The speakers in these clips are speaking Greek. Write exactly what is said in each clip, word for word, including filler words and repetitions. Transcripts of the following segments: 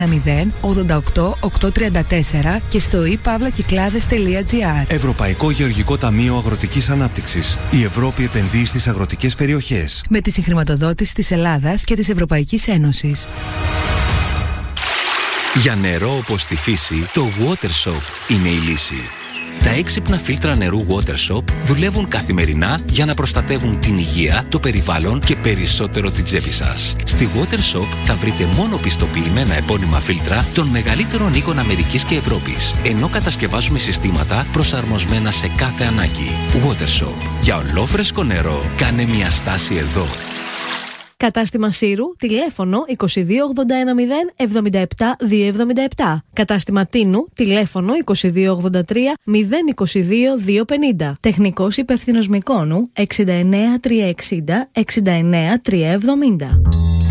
μηδέν ογδόντα οκτώ οκτακόσια τριάντα τέσσερα και στο i παύλα κυκλάδες τελεία gr. Ευρωπαϊκό Γεωργικό Ταμείο Αγροτικής Ανάπτυξης. Η Ευρώπη επενδύει στις αγροτικές περιοχές. Με τη συγχρηματοδότηση της Ελλάδας και της Ευρωπαϊκής Ένωσης. Για νερό όπως τη φύση, το WaterSoap είναι η λύση. Τα έξυπνα φίλτρα νερού WaterSoap δουλεύουν καθημερινά για να προστατεύουν την υγεία, το περιβάλλον και περισσότερο την τσέπη σας. Στη WaterSoap θα βρείτε μόνο πιστοποιημένα επώνυμα φίλτρα των μεγαλύτερων οίκων Αμερικής και Ευρώπης, ενώ κατασκευάζουμε συστήματα προσαρμοσμένα σε κάθε ανάγκη. WaterSoap. Για ολόφρεσκο νερό, κάνε μια στάση εδώ. Κατάστημα Σύρου, τηλέφωνο είκοσι δύο ογδόντα ένα μηδέν εβδομήντα επτά διακόσια εβδομήντα επτά. Κατάστημα Τίνου, τηλέφωνο είκοσι δύο ογδόντα τρία μηδέν είκοσι δύο διακόσια πενήντα. Τεχνικός υπεύθυνος Μυκόνου εξήντα εννέα τριακόσια εξήντα εξήντα εννέα τριακόσια εβδομήντα.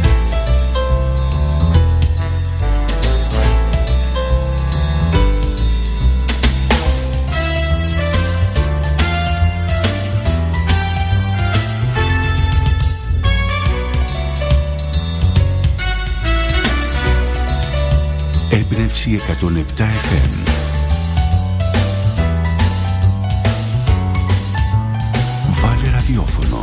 Έμπνευση εκατόν επτά εφ εμ. Βάλε ραδιόφωνο.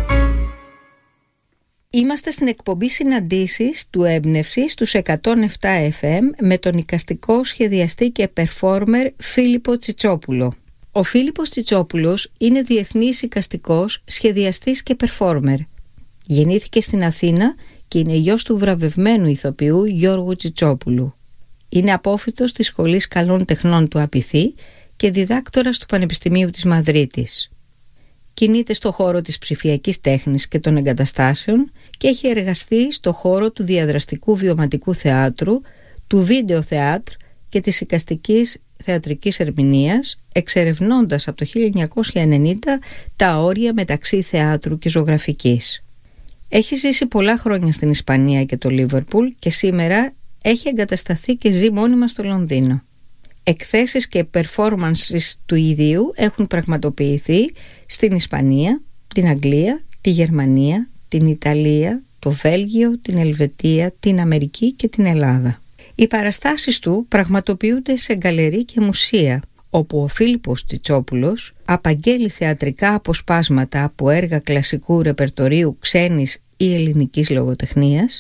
Είμαστε στην εκπομπή συναντήσεις του Έμπνευση στους εκατόν επτά εφ εμ με τον εικαστικό σχεδιαστή και performer Φίλιππο Τσιτσόπουλο. Ο Φίλιππος Τσιτσόπουλος είναι διεθνής εικαστικός, σχεδιαστής και performer. Γεννήθηκε στην Αθήνα και είναι γιος του βραβευμένου ηθοποιού Γιώργου Τσιτσόπουλου. Είναι απόφοιτος της Σχολής Καλών Τεχνών του Απιθή και διδάκτορας του Πανεπιστημίου της Μαδρίτης. Κινείται στο χώρο της ψηφιακής τέχνης και των εγκαταστάσεων και έχει εργαστεί στο χώρο του διαδραστικού βιωματικού θεάτρου, του βίντεο θεάτρ και της εικαστικής θεατρικής ερμηνείας, εξερευνώντας από το χίλια εννιακόσια ενενήντα τα όρια μεταξύ θεάτρου και ζωγραφικής. Έχει ζήσει πολλά χρόνια στην Ισπανία και το Λίβερπουλ και σήμερα έχει εγκατασταθεί και ζει μόνιμα στο Λονδίνο. Εκθέσεις και performances του ιδίου έχουν πραγματοποιηθεί στην Ισπανία, την Αγγλία, τη Γερμανία, την Ιταλία, το Βέλγιο, την Ελβετία, την Αμερική και την Ελλάδα. Οι παραστάσεις του πραγματοποιούνται σε γκαλερί και μουσεία, όπου ο Φίλιππος Τσιτσόπουλος απαγγέλει θεατρικά αποσπάσματα από έργα κλασικού ρεπερτορίου ξένης ή ελληνικής λογοτεχνίας,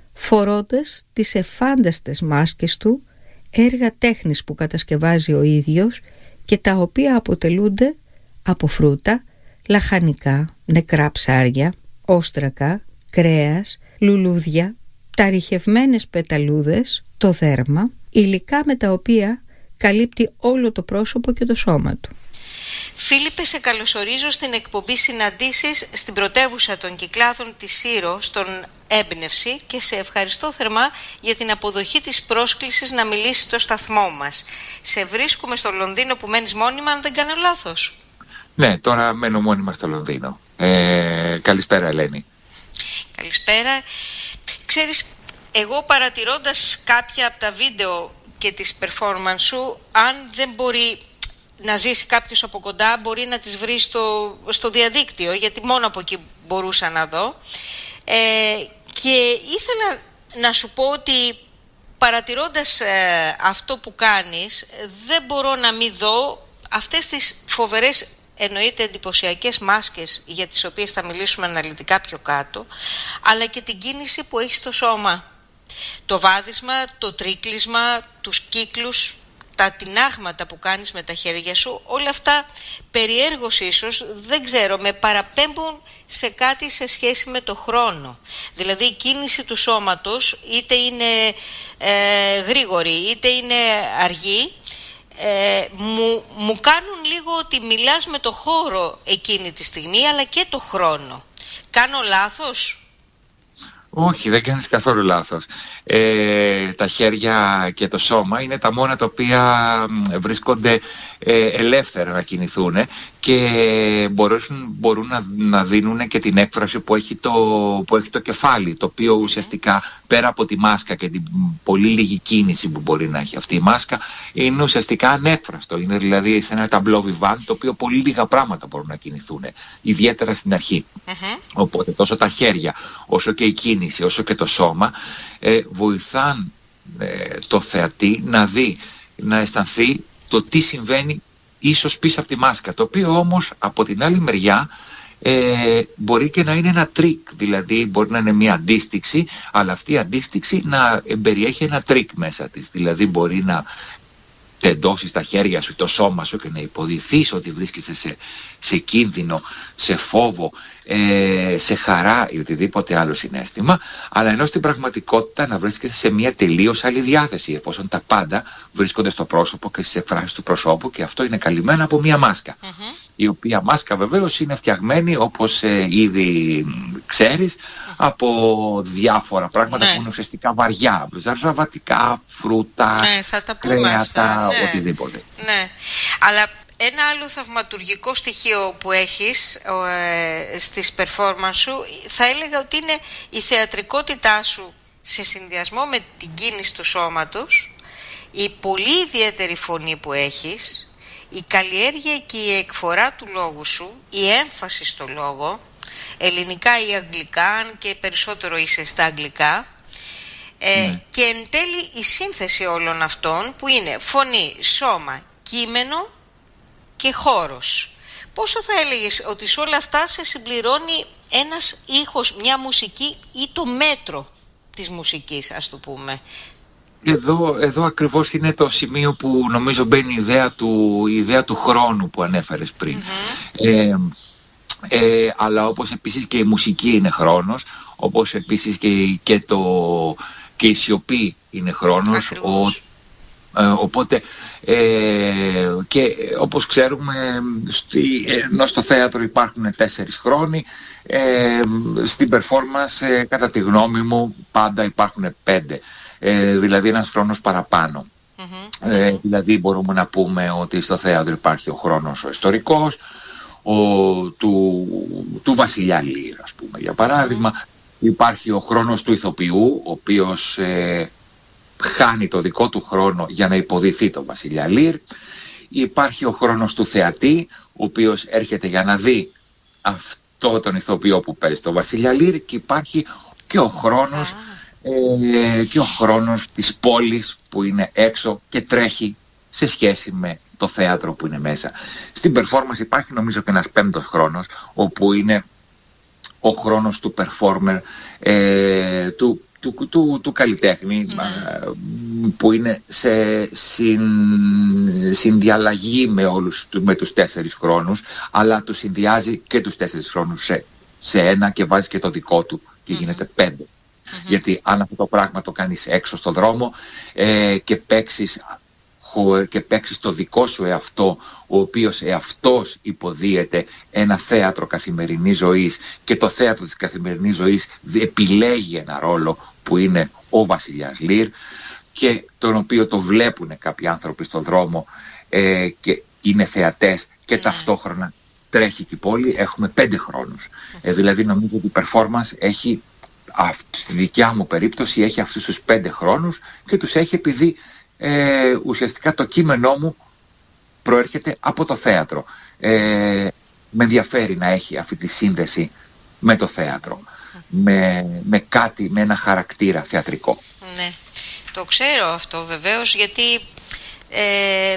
φορώντας τις εφάνταστες μάσκες του, έργα τέχνης που κατασκευάζει ο ίδιος και τα οποία αποτελούνται από φρούτα, λαχανικά, νεκρά ψάρια, όστρακα, κρέας, λουλούδια, ταριχευμένες πεταλούδες, το δέρμα, υλικά με τα οποία καλύπτει όλο το πρόσωπο και το σώμα του. Φίλιππε, σε καλωσορίζω στην εκπομπή συναντήσεις στην πρωτεύουσα των Κυκλάδων της Σύρο, στον Έμπνευση, και σε ευχαριστώ θερμά για την αποδοχή της πρόσκλησης να μιλήσεις στο σταθμό μας. Σε βρίσκουμε στο Λονδίνο που μένεις μόνιμα, αν δεν κάνω λάθος. Ναι, τώρα μένω μόνιμα στο Λονδίνο. Ε, καλησπέρα, Ελένη. Καλησπέρα. Ξέρεις, εγώ παρατηρώντας κάποια από τα βίντεο και τις performance σου, αν δεν μπορεί να ζήσει κάποιος από κοντά, μπορεί να τις βρει στο, στο διαδίκτυο, γιατί μόνο από εκεί μπορούσα να δω. Ε, και ήθελα να σου πω ότι παρατηρώντας ε, αυτό που κάνεις, δεν μπορώ να μην δω αυτές τις φοβερές, εννοείται εντυπωσιακές μάσκες, για τις οποίες θα μιλήσουμε αναλυτικά πιο κάτω, αλλά και την κίνηση που έχει στο σώμα. Το βάδισμα, το τρίκλισμα, τους κύκλους, τα τινάγματα που κάνεις με τα χέρια σου, όλα αυτά περιέργως ίσως, δεν ξέρω, με παραπέμπουν σε κάτι σε σχέση με το χρόνο. Δηλαδή η κίνηση του σώματος είτε είναι ε, γρήγορη είτε είναι αργή, ε, μου, μου κάνουν λίγο ότι μιλάς με το χώρο εκείνη τη στιγμή, αλλά και το χρόνο. Κάνω λάθος? Όχι, δεν κάνεις καθόλου λάθος. Ε, τα χέρια και το σώμα είναι τα μόνα τα οποία βρίσκονται ε, ελεύθερα να κινηθούν και μπορούν, μπορούν να, να δίνουν και την έκφραση που έχει, το, που έχει το κεφάλι, το οποίο ουσιαστικά πέρα από τη μάσκα και την πολύ λίγη κίνηση που μπορεί να έχει αυτή η μάσκα, είναι ουσιαστικά ανέκφραστο. Είναι δηλαδή σε ένα ταμπλό βιβάν το οποίο πολύ λίγα πράγματα μπορούν να κινηθούν, ιδιαίτερα στην αρχή. Mm-hmm. Οπότε τόσο τα χέρια όσο και η κίνηση όσο και το σώμα ε, βοηθάν ε, το θεατή να δει, να αισθανθεί το τι συμβαίνει ίσως πίσω από τη μάσκα, το οποίο όμως από την άλλη μεριά ε, μπορεί και να είναι ένα τρίκ, δηλαδή μπορεί να είναι μια αντίστοιξη, αλλά αυτή η αντίστοιξη να περιέχει ένα τρίκ μέσα της, δηλαδή μπορεί να τεντώσεις τα χέρια σου, το σώμα σου και να υποδηθείς ότι βρίσκεσαι σε, σε κίνδυνο, σε φόβο, ε, σε χαρά ή οτιδήποτε άλλο συναίσθημα, αλλά ενώ στην πραγματικότητα να βρίσκεσαι σε μια τελείως άλλη διάθεση, εφόσον τα πάντα βρίσκονται στο πρόσωπο και στις εκφράσεις του προσώπου, και αυτό είναι καλυμμένο από μια μάσκα. Mm-hmm. Η οποία μάσκα βεβαίως είναι φτιαγμένη, όπως ε, ήδη ξέρεις, από διάφορα πράγματα, ναι, που είναι ουσιαστικά βαριά, ζαρζαβατικά, φρούτα, ναι, θα τα πούμε κρέατα, αυτά, ναι, οτιδήποτε. Ναι, αλλά ένα άλλο θαυματουργικό στοιχείο που έχεις ε, στις performance σου, θα έλεγα ότι είναι η θεατρικότητά σου σε συνδυασμό με την κίνηση του σώματος, η πολύ ιδιαίτερη φωνή που έχεις, η καλλιέργεια και η εκφορά του λόγου σου, η έμφαση στο λόγο, ελληνικά ή αγγλικά, αν και περισσότερο είσαι στα αγγλικά, ε, ναι, και εν τέλει η σύνθεση όλων αυτών που είναι φωνή, σώμα, κείμενο και χώρος. Πόσο θα έλεγες ότι σε όλα αυτά σε συμπληρώνει ένας ήχος, μια μουσική ή το μέτρο της μουσικής, ας το πούμε? Εδώ, εδώ ακριβώς είναι το σημείο που νομίζω μπαίνει η ιδέα του, η ιδέα του χρόνου που ανέφερες πριν. Mm-hmm. Ε, ε, αλλά όπως επίσης και η μουσική είναι χρόνος, όπως επίσης και, και, το, και η σιωπή είναι χρόνος. Ο, ε, οπότε ε, και όπως ξέρουμε, στη, ενώ στο θέατρο υπάρχουν τέσσερις χρόνοι, ε, στην performance ε, κατά τη γνώμη μου πάντα υπάρχουν πέντε. Ε, δηλαδή ένας χρόνος παραπάνω. Mm-hmm. Ε, δηλαδή μπορούμε να πούμε ότι στο θέατρο υπάρχει ο χρόνος ο ιστορικός, ο, του, του Βασιλιά Λίρ, ας πούμε, για παράδειγμα. Mm-hmm. Υπάρχει ο χρόνος του ηθοποιού, ο οποίος ε, χάνει το δικό του χρόνο για να υποδηθεί τον Βασιλιά Λίρ. Υπάρχει ο χρόνος του θεατή, ο οποίος έρχεται για να δει αυτό τον ηθοποιό που παίζει τον Βασιλιά Λίρ, και υπάρχει και ο χρόνος ah. Ε, και ο χρόνος της πόλης που είναι έξω και τρέχει σε σχέση με το θέατρο που είναι μέσα. Στην performance υπάρχει νομίζω και ένας πέμπτος χρόνος, όπου είναι ο χρόνος του performer, ε, του, του, του, του, του καλλιτέχνη, mm. που είναι σε συν, συνδιαλλαγή με, όλους, με τους τέσσερις χρόνους, αλλά του συνδυάζει και τους τέσσερις χρόνους σε, σε ένα και βάζει και το δικό του και mm. γίνεται πέντε. Mm-hmm. Γιατί αν αυτό το πράγμα το κάνεις έξω στο δρόμο ε, και παίξεις και παίξεις το δικό σου εαυτό, ο οποίος εαυτός υποδίεται ένα θέατρο καθημερινής ζωής, και το θέατρο της καθημερινής ζωής επιλέγει ένα ρόλο που είναι ο Βασιλιάς Λίρ, και τον οποίο το βλέπουν κάποιοι άνθρωποι στον δρόμο ε, και είναι θεατές, και mm-hmm. ταυτόχρονα τρέχει και η πόλη. Έχουμε πέντε χρόνους. Mm-hmm. ε, δηλαδή νομίζω ότι η performance έχει, στη δικιά μου περίπτωση, έχει αυτούς τους πέντε χρόνους, και τους έχει επειδή ε, ουσιαστικά το κείμενό μου προέρχεται από το θέατρο. Ε, με ενδιαφέρει να έχει αυτή τη σύνδεση με το θέατρο, με, με κάτι, με ένα χαρακτήρα θεατρικό. Ναι, το ξέρω αυτό βεβαίως, γιατί ε, ε,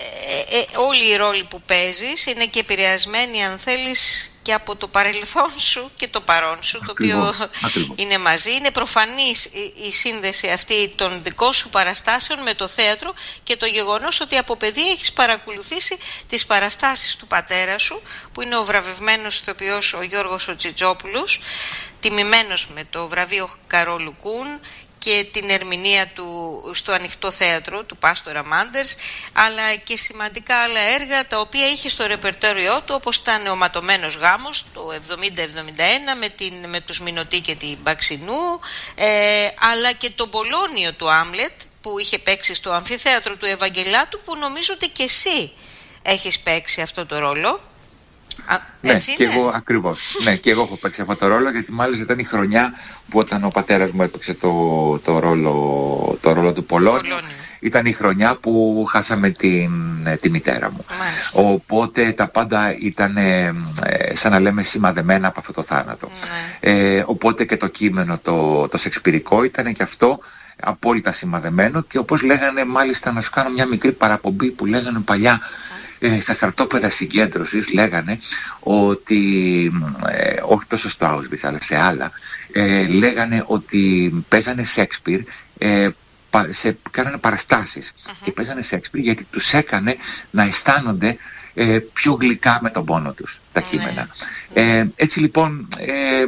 ε, όλοι οι ρόλοι που παίζεις είναι και επηρεασμένοι, αν θέλεις, και από το παρελθόν σου και το παρόν σου, ακριβώς, το οποίο ακριβώς. είναι μαζί. Είναι προφανής η, η σύνδεση αυτή των δικών σου παραστάσεων με το θέατρο, και το γεγονός ότι από παιδί έχεις παρακολουθήσει τις παραστάσεις του πατέρα σου, που είναι ο βραβευμένος ηθοποιός ο Γιώργος ο Τσιτσόπουλος, τιμημένος με το βραβείο Καρόλου Κούν, και την ερμηνεία του στο Ανοιχτό Θέατρο του Πάστορα Μάντερς, αλλά και σημαντικά άλλα έργα τα οποία είχε στο ρεπερτόριό του, όπως ήταν ο Ματωμένος Γάμος το εβδομήντα εβδομήντα ένα με, την, με τους Μινωτή και την Μπαξινού, ε, αλλά και το Πολώνιο του Άμλετ που είχε παίξει στο Αμφιθέατρο του Ευαγγελάτου, που νομίζω ότι και εσύ έχεις παίξει αυτό το ρόλο. Α, ναι, και εγώ ακριβώς. Ναι, και εγώ έχω παίξει αυτό το ρόλο, γιατί μάλιστα ήταν η χρονιά που όταν ο πατέρας μου έπαιξε το, το, ρόλο, το ρόλο του Πολώνιου, Πολώνιο. Ήταν η χρονιά που χάσαμε την, τη μητέρα μου. Μάλιστα. Οπότε τα πάντα ήταν ε, σαν να λέμε σημαδεμένα από αυτό το θάνατο. Ναι. Ε, οπότε και το κείμενο το, το σεξπυρικό ήταν και αυτό απόλυτα σημαδεμένο και όπως λέγανε, μάλιστα να σου κάνω μια μικρή παραπομπή που λέγανε παλιά ε, στα στρατόπεδα συγκέντρωσης, λέγανε ότι, ε, όχι τόσο στο Auschwitz αλλά σε άλλα, ε, λέγανε ότι παίζανε Σέξπιρ, ε, σε, κάνανε παραστάσεις uh-huh. και παίζανε Σέξπιρ γιατί τους έκανε να αισθάνονται ε, πιο γλυκά με τον πόνο τους τα κείμενα. Uh-huh. Ε, έτσι λοιπόν, ε,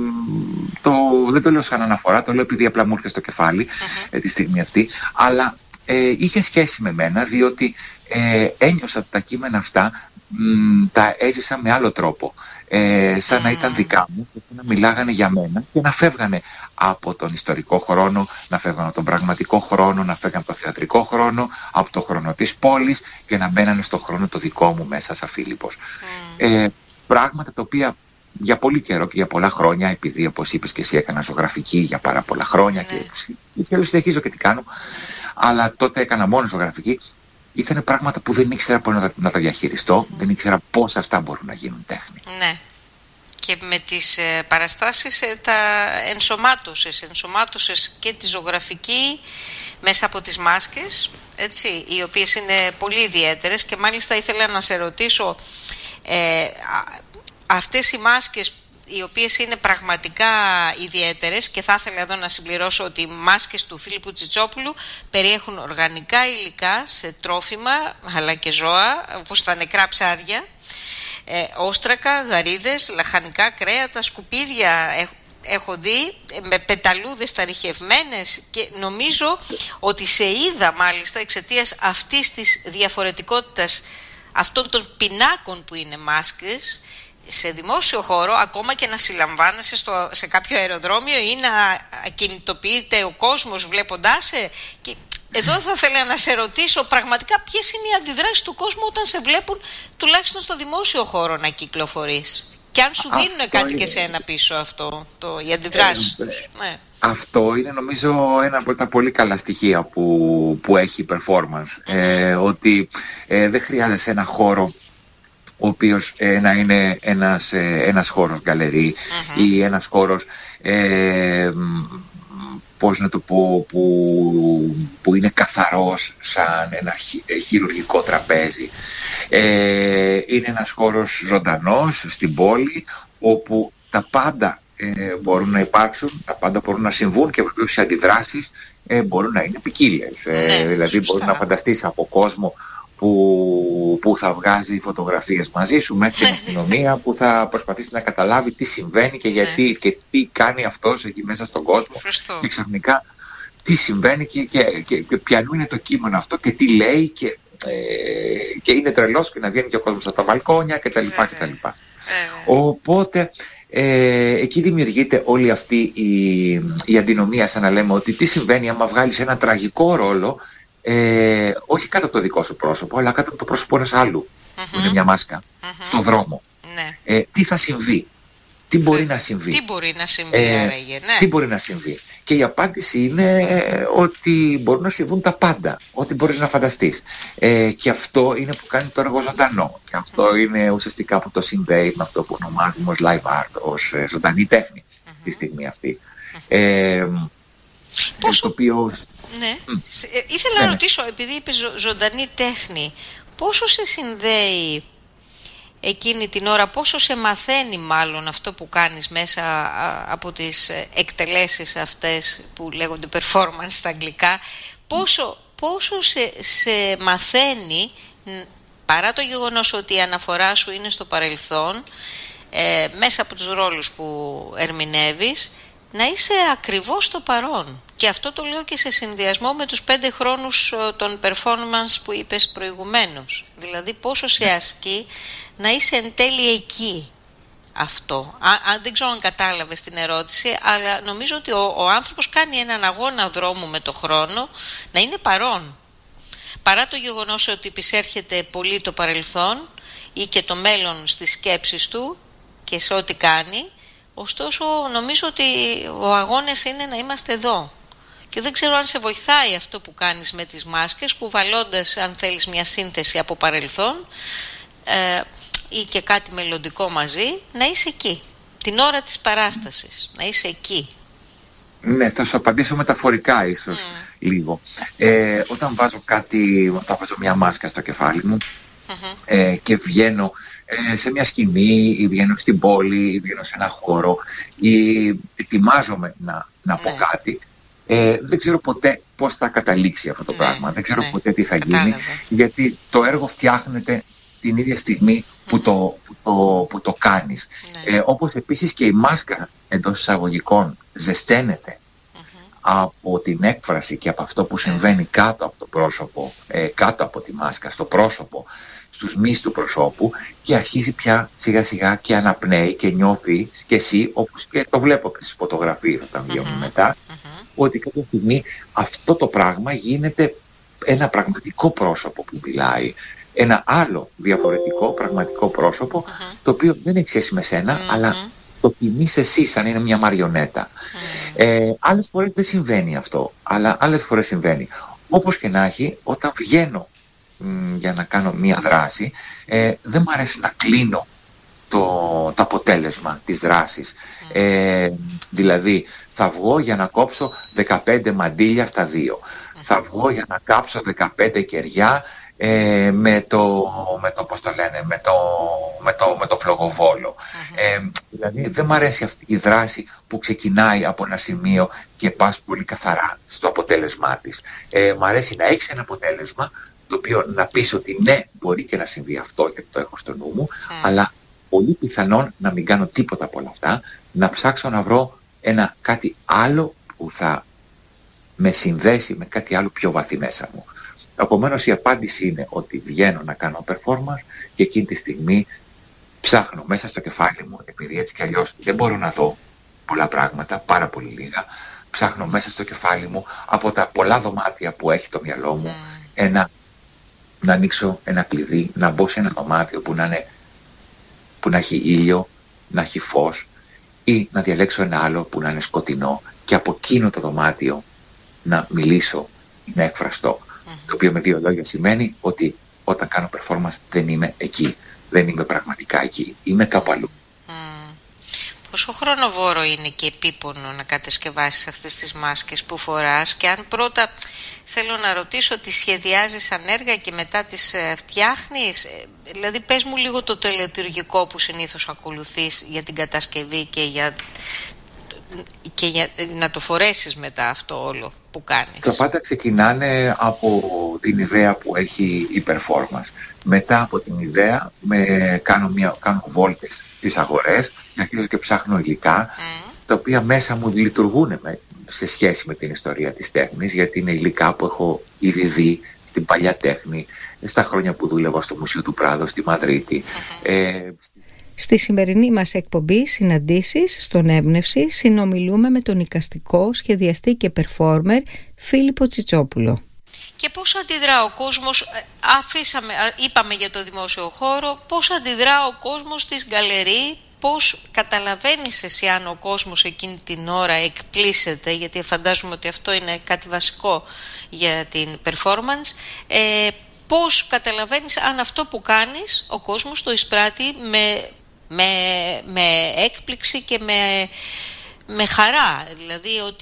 το, δεν το λέω σαν αναφορά, το λέω επειδή απλά μου ήρθε στο κεφάλι uh-huh. ε, τη στιγμή αυτή, αλλά ε, είχε σχέση με μένα διότι ε, ένιωσα τα κείμενα αυτά μ, τα έζησα με άλλο τρόπο. Ε, σαν να ήταν δικά μου και να μιλάγανε για μένα και να φεύγανε από τον ιστορικό χρόνο, να φεύγανε από τον πραγματικό χρόνο, να φεύγανε από το θεατρικό χρόνο, από το χρόνο της πόλης και να μπαίνανε στο χρόνο το δικό μου μέσα σαν Φίλιππος. Mm. Ε, πράγματα τα οποία για πολύ καιρό και για πολλά χρόνια, επειδή όπως είπες και εσύ έκανα ζωγραφική για πάρα πολλά χρόνια mm. και, και συνεχίζω και τι κάνω, αλλά τότε έκανα μόνο ζωγραφική. Ήταν πράγματα που δεν ήξερα πώς να τα, να τα διαχειριστώ, mm. δεν ήξερα πώς αυτά μπορούν να γίνουν τέχνη. Ναι. Και με τις ε, παραστάσεις ε, τα ενσωμάτωσες, ενσωμάτωσες και τη ζωγραφική μέσα από τις μάσκες, έτσι, οι οποίες είναι πολύ ιδιαίτερες και μάλιστα ήθελα να σε ρωτήσω, ε, α, αυτές οι μάσκες οι οποίες είναι πραγματικά ιδιαίτερες και θα ήθελα εδώ να συμπληρώσω ότι οι μάσκες του Φίλιππου Τσιτσόπουλου περιέχουν οργανικά υλικά σε τρόφιμα αλλά και ζώα όπως τα νεκρά ψάρια, ε, όστρακα, γαρίδες, λαχανικά κρέατα, σκουπίδια έχ, έχω δει με πεταλούδες ταριχευμένες και νομίζω ότι σε είδα μάλιστα εξαιτίας αυτής της διαφορετικότητας αυτών των πινάκων που είναι μάσκες σε δημόσιο χώρο, ακόμα και να συλλαμβάνεσαι στο, σε κάποιο αεροδρόμιο ή να κινητοποιείται ο κόσμος βλέποντάς σε. Και εδώ θα ήθελα να σε ρωτήσω πραγματικά ποιες είναι οι αντιδράσεις του κόσμου όταν σε βλέπουν τουλάχιστον στο δημόσιο χώρο να κυκλοφορείς. Και αν σου δίνουν αυτό κάτι είναι... και σε ένα πίσω αυτό, το, οι αντιδράσεις ε, τους. Ναι. Αυτό είναι νομίζω ένα από τα πολύ καλά στοιχεία που, που έχει η performance. Mm-hmm. Ε, ότι ε, δεν χρειάζεσαι ένα χώρο ο οποίος ε, να είναι ένας, ε, ένας χώρος γκαλερί uh-huh. ή ένας χώρος ε, πώς να το πω, που, που είναι καθαρός σαν ένα χει, χειρουργικό τραπέζι. Ε, είναι ένας χώρος ζωντανός στην πόλη όπου τα πάντα ε, μπορούν να υπάρξουν, τα πάντα μπορούν να συμβούν και βεβαίως οι αντιδράσεις ε, μπορούν να είναι ποικίλιες. Ε, ναι, δηλαδή μπορεί να φανταστείς από κόσμο Που, που θα βγάζει φωτογραφίες μαζί σου μέχρι την αστυνομία που θα προσπαθήσει να καταλάβει τι συμβαίνει και γιατί ναι. και τι κάνει αυτός εκεί μέσα στον κόσμο. Ευχαριστώ. Και ξαφνικά τι συμβαίνει και, και, και, και ποιανού είναι το κείμενο αυτό και τι λέει και, ε, και είναι τρελός και να βγαίνει και ο κόσμος από τα μπαλκόνια κτλ. κτλ. Οπότε ε, εκεί δημιουργείται όλη αυτή η, η αντινομία, σαν να λέμε ότι τι συμβαίνει άμα βγάλεις ένα τραγικό ρόλο Ε, όχι κάτω από το δικό σου πρόσωπο, αλλά κάτω από το πρόσωπο ενός άλλου, mm-hmm. που είναι μια μάσκα, mm-hmm. στον δρόμο. Ναι. Ε, τι θα συμβεί, τι μπορεί ναι. να συμβεί. Τι μπορεί να συμβεί, ε, άραγε, ναι. Τι μπορεί να συμβεί. Και η απάντηση είναι ε, ότι μπορούν να συμβούν τα πάντα, ό,τι μπορείς να φανταστείς. Ε, και αυτό είναι που κάνει το έργο ζωντανό. Και αυτό mm-hmm. είναι ουσιαστικά που το συνδέει με αυτό που ονομάζουμε ως live art, ως ε, ζωντανή τέχνη mm-hmm. τη στιγμή αυτή. Mm-hmm. Ε, Πόσο... το οποίο... Ναι. Mm. Ε, ήθελα ναι. να ρωτήσω, επειδή είπες ζω, ζωντανή τέχνη, πόσο σε συνδέει εκείνη την ώρα, πόσο σε μαθαίνει μάλλον αυτό που κάνεις μέσα α, από τις εκτελέσεις αυτές που λέγονται performance στα αγγλικά, πόσο, πόσο σε, σε μαθαίνει, παρά το γεγονός ότι η αναφορά σου είναι στο παρελθόν, ε, μέσα από τους ρόλους που ερμηνεύεις, να είσαι ακριβώς στο παρόν. Και αυτό το λέω και σε συνδυασμό με τους πέντε χρόνους των performance που είπες προηγουμένως. Δηλαδή πόσο σε ασκεί να είσαι εν τέλει εκεί αυτό. Α, αν δεν ξέρω αν κατάλαβες την ερώτηση, αλλά νομίζω ότι ο, ο άνθρωπος κάνει έναν αγώνα δρόμου με το χρόνο να είναι παρόν. Παρά το γεγονός ότι επισέρχεται πολύ το παρελθόν ή και το μέλλον στις σκέψεις του και σε ό,τι κάνει, ωστόσο νομίζω ότι ο αγώνας είναι να είμαστε εδώ. Και δεν ξέρω αν σε βοηθάει αυτό που κάνεις με τις μάσκες, κουβαλώντας αν θέλεις μια σύνθεση από παρελθόν ε, ή και κάτι μελλοντικό μαζί, να είσαι εκεί, την ώρα της παράστασης, να είσαι εκεί. Ναι, θα σου απαντήσω μεταφορικά ίσως mm. λίγο. Ε, όταν βάζω κάτι, όταν βάζω μια μάσκα στο κεφάλι μου mm-hmm. ε, και βγαίνω ε, σε μια σκηνή ή βγαίνω στην πόλη ή βγαίνω σε ένα χώρο ή ετοιμάζομαι να, να πω mm. κάτι, ε, δεν ξέρω ποτέ πώς θα καταλήξει αυτό το mm. πράγμα, δεν ξέρω mm. ποτέ τι θα γίνει, Κατάλαβα. γιατί το έργο φτιάχνεται την ίδια στιγμή που, mm. το, που, το, που το κάνεις. Mm. Ε, όπως επίσης και η μάσκα εντός εισαγωγικών ζεσταίνεται mm-hmm. από την έκφραση και από αυτό που συμβαίνει mm. κάτω από το πρόσωπο, ε, κάτω από τη μάσκα, στο πρόσωπο, στους μυς του προσώπου και αρχίζει πια σιγά σιγά και αναπνέει και νιώθει και εσύ, όπως και το βλέπω και στις φωτογραφίες όταν βγαίνουν mm-hmm. μετά, mm-hmm. ότι κάποια στιγμή αυτό το πράγμα γίνεται ένα πραγματικό πρόσωπο που μιλάει. Ένα άλλο διαφορετικό πραγματικό πρόσωπο mm-hmm. το οποίο δεν έχει σχέση με σένα mm-hmm. αλλά το τιμείς εσύ σαν είναι μια μαριονέτα. Mm-hmm. Ε, άλλες φορές δεν συμβαίνει αυτό, αλλά άλλες φορές συμβαίνει. Όπως και να έχει, όταν βγαίνω μ, για να κάνω μια δράση, ε, δεν μου αρέσει να κλείνω το, το αποτέλεσμα της δράσης. Mm-hmm. Ε, δηλαδή θα βγω για να κόψω δεκαπέντε μαντήλια στα δύο. Mm-hmm. Θα βγω για να κάψω δεκαπέντε κεριά Ε, με το, με το, πώς το λένε, με το, με το, με το φλογοβόλο. Uh-huh. Ε, δηλαδή δεν μου αρέσει αυτή η δράση που ξεκινάει από ένα σημείο και πας πολύ καθαρά στο αποτέλεσμά της. Ε, μ' αρέσει να έχεις ένα αποτέλεσμα το οποίο να πεις ότι ναι, μπορεί και να συμβεί αυτό γιατί το έχω στο νου μου, uh-huh. αλλά πολύ πιθανόν να μην κάνω τίποτα από όλα αυτά, να ψάξω να βρω ένα κάτι άλλο που θα με συνδέσει με κάτι άλλο πιο βαθύ μέσα μου. Επομένως η απάντηση είναι ότι βγαίνω να κάνω performance και εκείνη τη στιγμή ψάχνω μέσα στο κεφάλι μου, επειδή έτσι κι αλλιώς δεν μπορώ να δω πολλά πράγματα, πάρα πολύ λίγα, ψάχνω μέσα στο κεφάλι μου από τα πολλά δωμάτια που έχει το μυαλό μου ένα, να ανοίξω ένα κλειδί, να μπω σε ένα δωμάτιο που να, είναι, που να έχει ήλιο, να έχει φως ή να διαλέξω ένα άλλο που να είναι σκοτεινό και από εκείνο το δωμάτιο να μιλήσω ή να εκφραστώ. Το οποίο με δύο λόγια σημαίνει ότι όταν κάνω performance δεν είμαι εκεί. Δεν είμαι πραγματικά εκεί. Είμαι κάπου αλλού. Mm. Πόσο χρονοβόρο είναι και επίπονο να κατασκευάσεις αυτές τις μάσκες που φοράς και αν πρώτα θέλω να ρωτήσω τι σχεδιάζεις σαν έργα και μετά τις ε, φτιάχνεις. Δηλαδή πες μου λίγο το τελετουργικό που συνήθως ακολουθείς για την κατασκευή και για... και για να το φορέσεις μετά αυτό όλο που κάνεις. Τα πάντα ξεκινάνε από την ιδέα που έχει η performance. Μετά από την ιδέα με κάνω, μια, κάνω βόλτες στις αγορές και αρχίζω και ψάχνω υλικά mm. τα οποία μέσα μου λειτουργούν με, σε σχέση με την ιστορία της τέχνης, γιατί είναι υλικά που έχω ήδη δει στην παλιά τέχνη, στα χρόνια που δούλευα στο Μουσείο του Πράδο στη Μαδρίτη. Mm-hmm. Ε, Στη σημερινή μας εκπομπή «Συναντήσεις» στον Έμπνευση συνομιλούμε με τον εικαστικό, σχεδιαστή και performer Φίλιππο Τσιτσόπουλο. Και πώς αντιδρά ο κόσμος, αφήσαμε, είπαμε για το δημόσιο χώρο, πώς αντιδρά ο κόσμος στις γκαλερί, πώς καταλαβαίνεις εσύ αν ο κόσμος εκείνη την ώρα εκπλήσεται, γιατί φαντάζομαι ότι αυτό είναι κάτι βασικό για την performance, ε, πώς καταλαβαίνεις αν αυτό που κάνεις ο κόσμος το εισπράττει με, με, με έκπληξη και με, με χαρά, δηλαδή ότι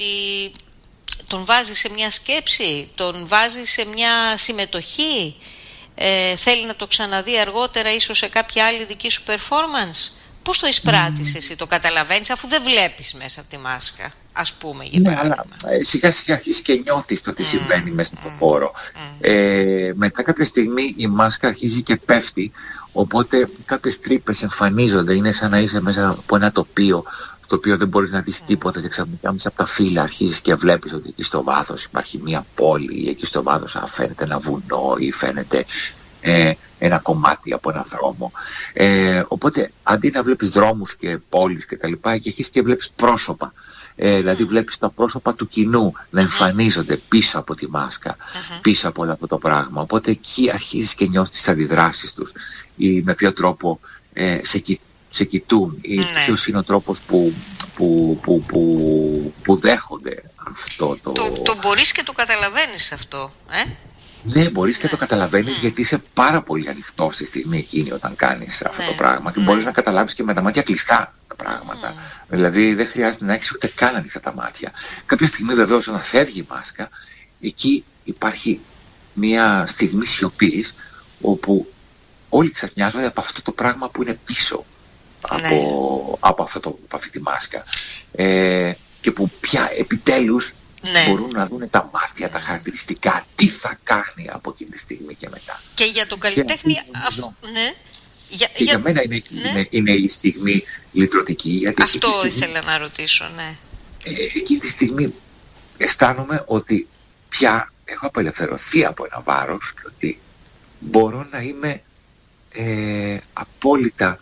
τον βάζει σε μια σκέψη, τον βάζει σε μια συμμετοχή, ε, θέλει να το ξαναδεί αργότερα ίσως σε κάποια άλλη δική σου performance. Πώς το εισπράττεις mm. εσύ, το καταλαβαίνεις αφού δεν βλέπεις μέσα από τη μάσκα, ας πούμε, για ναι, αλλά ε, σιγά σιγά αρχίσεις και νιώθεις το τι mm. συμβαίνει μέσα στον mm. χώρο. Mm. Ε, μετά κάποια στιγμή η μάσκα αρχίζει και πέφτει, οπότε κάποιες τρύπες εμφανίζονται, είναι σαν να είσαι μέσα από ένα τοπίο, το οποίο δεν μπορείς να δεις τίποτα και ξαφνικά μέσα από τα φύλλα αρχίζεις και βλέπεις ότι εκεί στο βάθος υπάρχει μια πόλη ή εκεί στο βάθος φαίνεται ένα βουνό ή φαίνεται ε, ένα κομμάτι από ένα δρόμο. Ε, οπότε αντί να βλέπεις δρόμους και πόλεις και τα λοιπά, εκεί αρχίζεις και βλέπεις πρόσωπα. Ε, δηλαδή βλέπεις τα πρόσωπα του κοινού να εμφανίζονται πίσω από τη μάσκα, uh-huh. πίσω από όλο αυτό το πράγμα. Οπότε εκεί αρχίζεις και νιώθεις τις αντιδράσεις τους ή με ποιο τρόπο ε, σε, κοι, σε κοιτούν ή ναι. ποιος είναι ο τρόπος που, που, που, που, που δέχονται αυτό το... Το, το μπορείς και το καταλαβαίνεις αυτό, ε? Ναι, μπορείς ναι. και το καταλαβαίνεις mm. γιατί είσαι πάρα πολύ ανοιχτός στη στιγμή εκείνη όταν κάνεις αυτό ναι. το πράγμα και mm. μπορείς να καταλάβεις και με τα μάτια κλειστά πράγματα. Mm. Δηλαδή δεν χρειάζεται να έχεις ούτε καν ανοιχτά τα μάτια. Κάποια στιγμή βεβαίως όταν φεύγει η μάσκα, εκεί υπάρχει μια στιγμή σιωπής όπου όλοι ξαφνιάζονται από αυτό το πράγμα που είναι πίσω από, ναι. από, αυτό το, από αυτή τη μάσκα. Ε, και που πια επιτέλους ναι. μπορούν να δουν τα μάτια, τα χαρακτηριστικά, τι θα κάνει από εκείνη τη στιγμή και μετά. Και για τον καλλιτέχνη... Και, αυ... ναι. για, και για... για μένα είναι, ναι. είναι, είναι η στιγμή λυτρωτική. Γιατί αυτό στιγμή, ήθελα να ρωτήσω, ναι. Ε, εκείνη τη στιγμή αισθάνομαι ότι πια έχω απελευθερωθεί από ένα βάρος και ότι μπορώ να είμαι ε, απόλυτα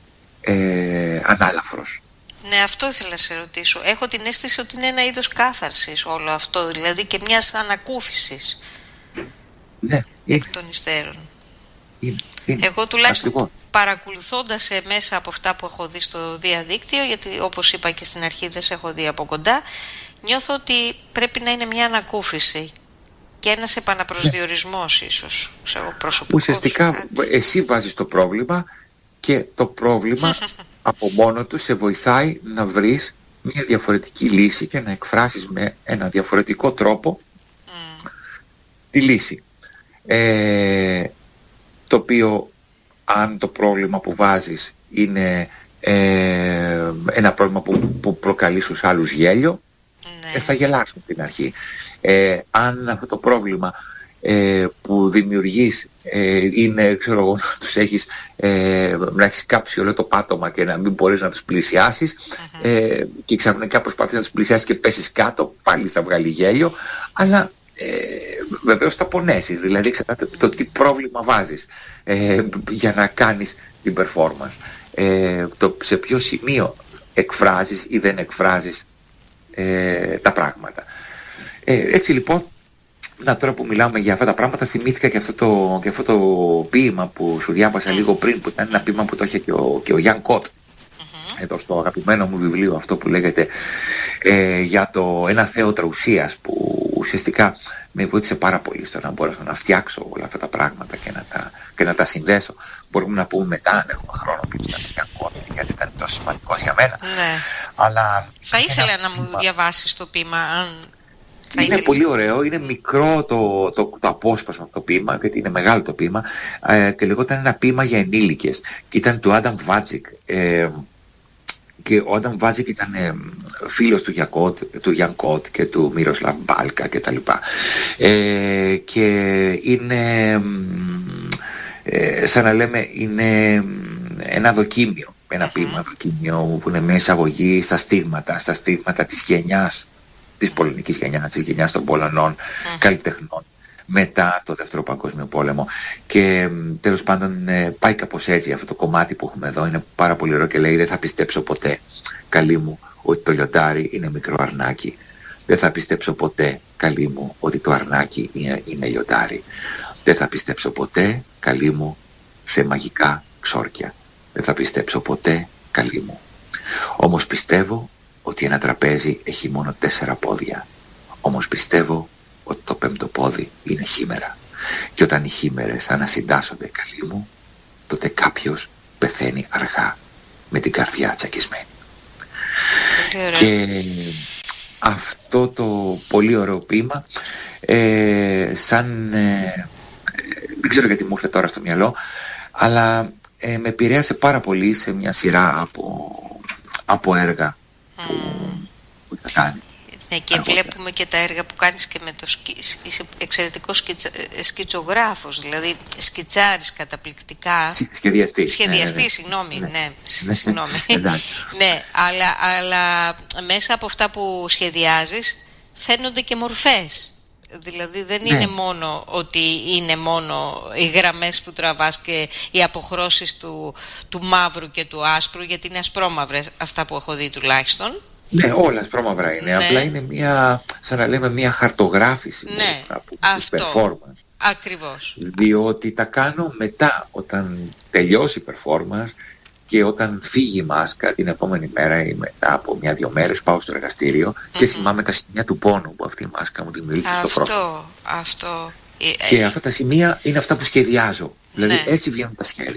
ε, ανάλαφρος. Ναι, αυτό ήθελα να σε ρωτήσω. Έχω την αίσθηση ότι είναι ένα είδος κάθαρσης όλο αυτό, δηλαδή και μιας ανακούφισης. Ναι. Εκ των υστέρων. Είναι, είναι. Εγώ τουλάχιστον Αστικό. παρακολουθώντας σε μέσα από αυτά που έχω δει στο διαδίκτυο, γιατί όπως είπα και στην αρχή δεν σε έχω δει από κοντά, νιώθω ότι πρέπει να είναι μια ανακούφιση και ένας επαναπροσδιορισμός, ναι. ίσως σε προσωπικό. Ουσιαστικά εσύ βάζεις το πρόβλημα και το πρόβλημα από μόνο του σε βοηθάει να βρεις μια διαφορετική λύση και να εκφράσεις με ένα διαφορετικό τρόπο mm. τη λύση. Ε, το οποίο αν το πρόβλημα που βάζεις είναι ε, ένα πρόβλημα που, που προκαλεί στους άλλους γέλιο, ναι. ε, θα γελάσουν την αρχή. Ε, αν αυτό το πρόβλημα ε, που δημιουργείς ε, είναι, ξέρω εγώ, να τους έχεις, ε, να έχεις κάψει όλο το πάτωμα και να μην μπορείς να τους πλησιάσεις uh-huh. ε, και ξαφνικά προσπαθείς να τους πλησιάσεις και πέσεις κάτω, πάλι θα βγάλει γέλιο, αλλά ε, βεβαίως θα πονέσεις, δηλαδή εξαρτάται το τι πρόβλημα βάζεις ε, για να κάνεις την performance, ε, το σε ποιο σημείο εκφράζεις ή δεν εκφράζεις ε, τα πράγματα. Ε, έτσι λοιπόν, να τώρα που μιλάμε για αυτά τα πράγματα, θυμήθηκα και αυτό το, και αυτό το ποίημα που σου διάβασα λίγο πριν, που ήταν ένα ποίημα που το είχε και ο, και ο Γιάν Κότ, mm-hmm. εδώ στο αγαπημένο μου βιβλίο αυτό που λέγεται ε, για το ένα θέατρο ουσίας, που ουσιαστικά με βοήθησε πάρα πολύ στο να μπορέσω να φτιάξω όλα αυτά τα πράγματα και να τα, και να τα συνδέσω. Μπορούμε να πούμε μετά, αν έχουμε χρόνο, και ήταν ο Γιάν Κότ, γιατί ήταν τόσο σημαντικός για μένα. Ναι. Αλλά θα ήθελα να μου διαβάσεις το ποίημα, αν... Είναι ήθελες... πολύ ωραίο, είναι μικρό το, το, το απόσπασμα από το ποίημα, γιατί είναι μεγάλο το ποίημα, ε, και λεγόταν ένα ποίημα για ενήλικες και ήταν του Άνταμ Βάτζικ, ε, και ο Άνταμ Βάτζικ ήταν ε, φίλος του, Γιακότ, του Γιάν Κότ και του Μίροσλαβ Μπάλκα και τα λοιπά, ε, και είναι ε, σαν να λέμε είναι ένα δοκίμιο, ένα ποίημα δοκίμιο που είναι μια εισαγωγή στα στίγματα, στα στίγματα της γενιάς, της πολωνικής γενιάς, της γενιάς των Πολωνών mm. καλλιτεχνών μετά το Δεύτερο Παγκόσμιο Πόλεμο. Και τέλος πάντων ε, πάει κάπως έτσι αυτό το κομμάτι που έχουμε εδώ, είναι πάρα πολύ ωραίο και λέει: δεν θα πιστέψω ποτέ, καλή μου, ότι το λιοντάρι είναι μικρό αρνάκι. Δεν θα πιστέψω ποτέ, καλή μου, ότι το αρνάκι είναι, είναι λιοντάρι. Δεν θα πιστέψω ποτέ, καλή μου, σε μαγικά ξόρκια. Δεν θα πιστέψω ποτέ, καλή μου. Όμως πιστεύω ότι ένα τραπέζι έχει μόνο τέσσερα πόδια. Όμως πιστεύω ότι το πέμπτο πόδι είναι χήμερα. Και όταν οι χήμερες ανασυντάσσονται, καλή μου, τότε κάποιος πεθαίνει αργά με την καρδιά τσακισμένη. Και αυτό το πολύ ωραίο ποίημα, ε, σαν ε, δεν ξέρω γιατί μου ήρθε τώρα στο μυαλό, αλλά ε, με επηρέασε πάρα πολύ σε μια σειρά από, από έργα που, που θα κάνει. Ναι, και αργότερα. Βλέπουμε και τα έργα που κάνεις και με το σκι... είσαι εξαιρετικός σκιτσα... σκιτσογράφος, δηλαδή σκιτσάρεις καταπληκτικά. Σχεδιαστή. Σχεδιαστή, ναι, ναι, συγγνώμη, ναι, ναι, ναι συγγνώμη. Ναι, αλλά, αλλά μέσα από αυτά που σχεδιάζεις φαίνονται και μορφές. Δηλαδή δεν ναι. είναι μόνο ότι είναι μόνο οι γραμμές που τραβάς και οι αποχρώσεις του, του μαύρου και του άσπρου, γιατί είναι ασπρόμαυρες αυτά που έχω δει τουλάχιστον. Ναι, όλα ασπρόμαυρα είναι, ναι. Απλά είναι μια, σαν να λέμε, μια χαρτογράφηση, ναι, από αυτό, της performance. Ακριβώς. Διότι τα κάνω μετά, όταν τελειώσει η performance και όταν φύγει η μάσκα την επόμενη μέρα ή μετά από μια-δυο μέρες πάω στο εργαστήριο mm-hmm. και θυμάμαι τα σημεία του πόνου που αυτή η μάσκα μου δημιουργεί στο πρόσωπο. Αυτό, αυτό. Και αυτά τα σημεία είναι αυτά που σχεδιάζω. Δηλαδή ναι. έτσι βγαίνουν τα σχέδια.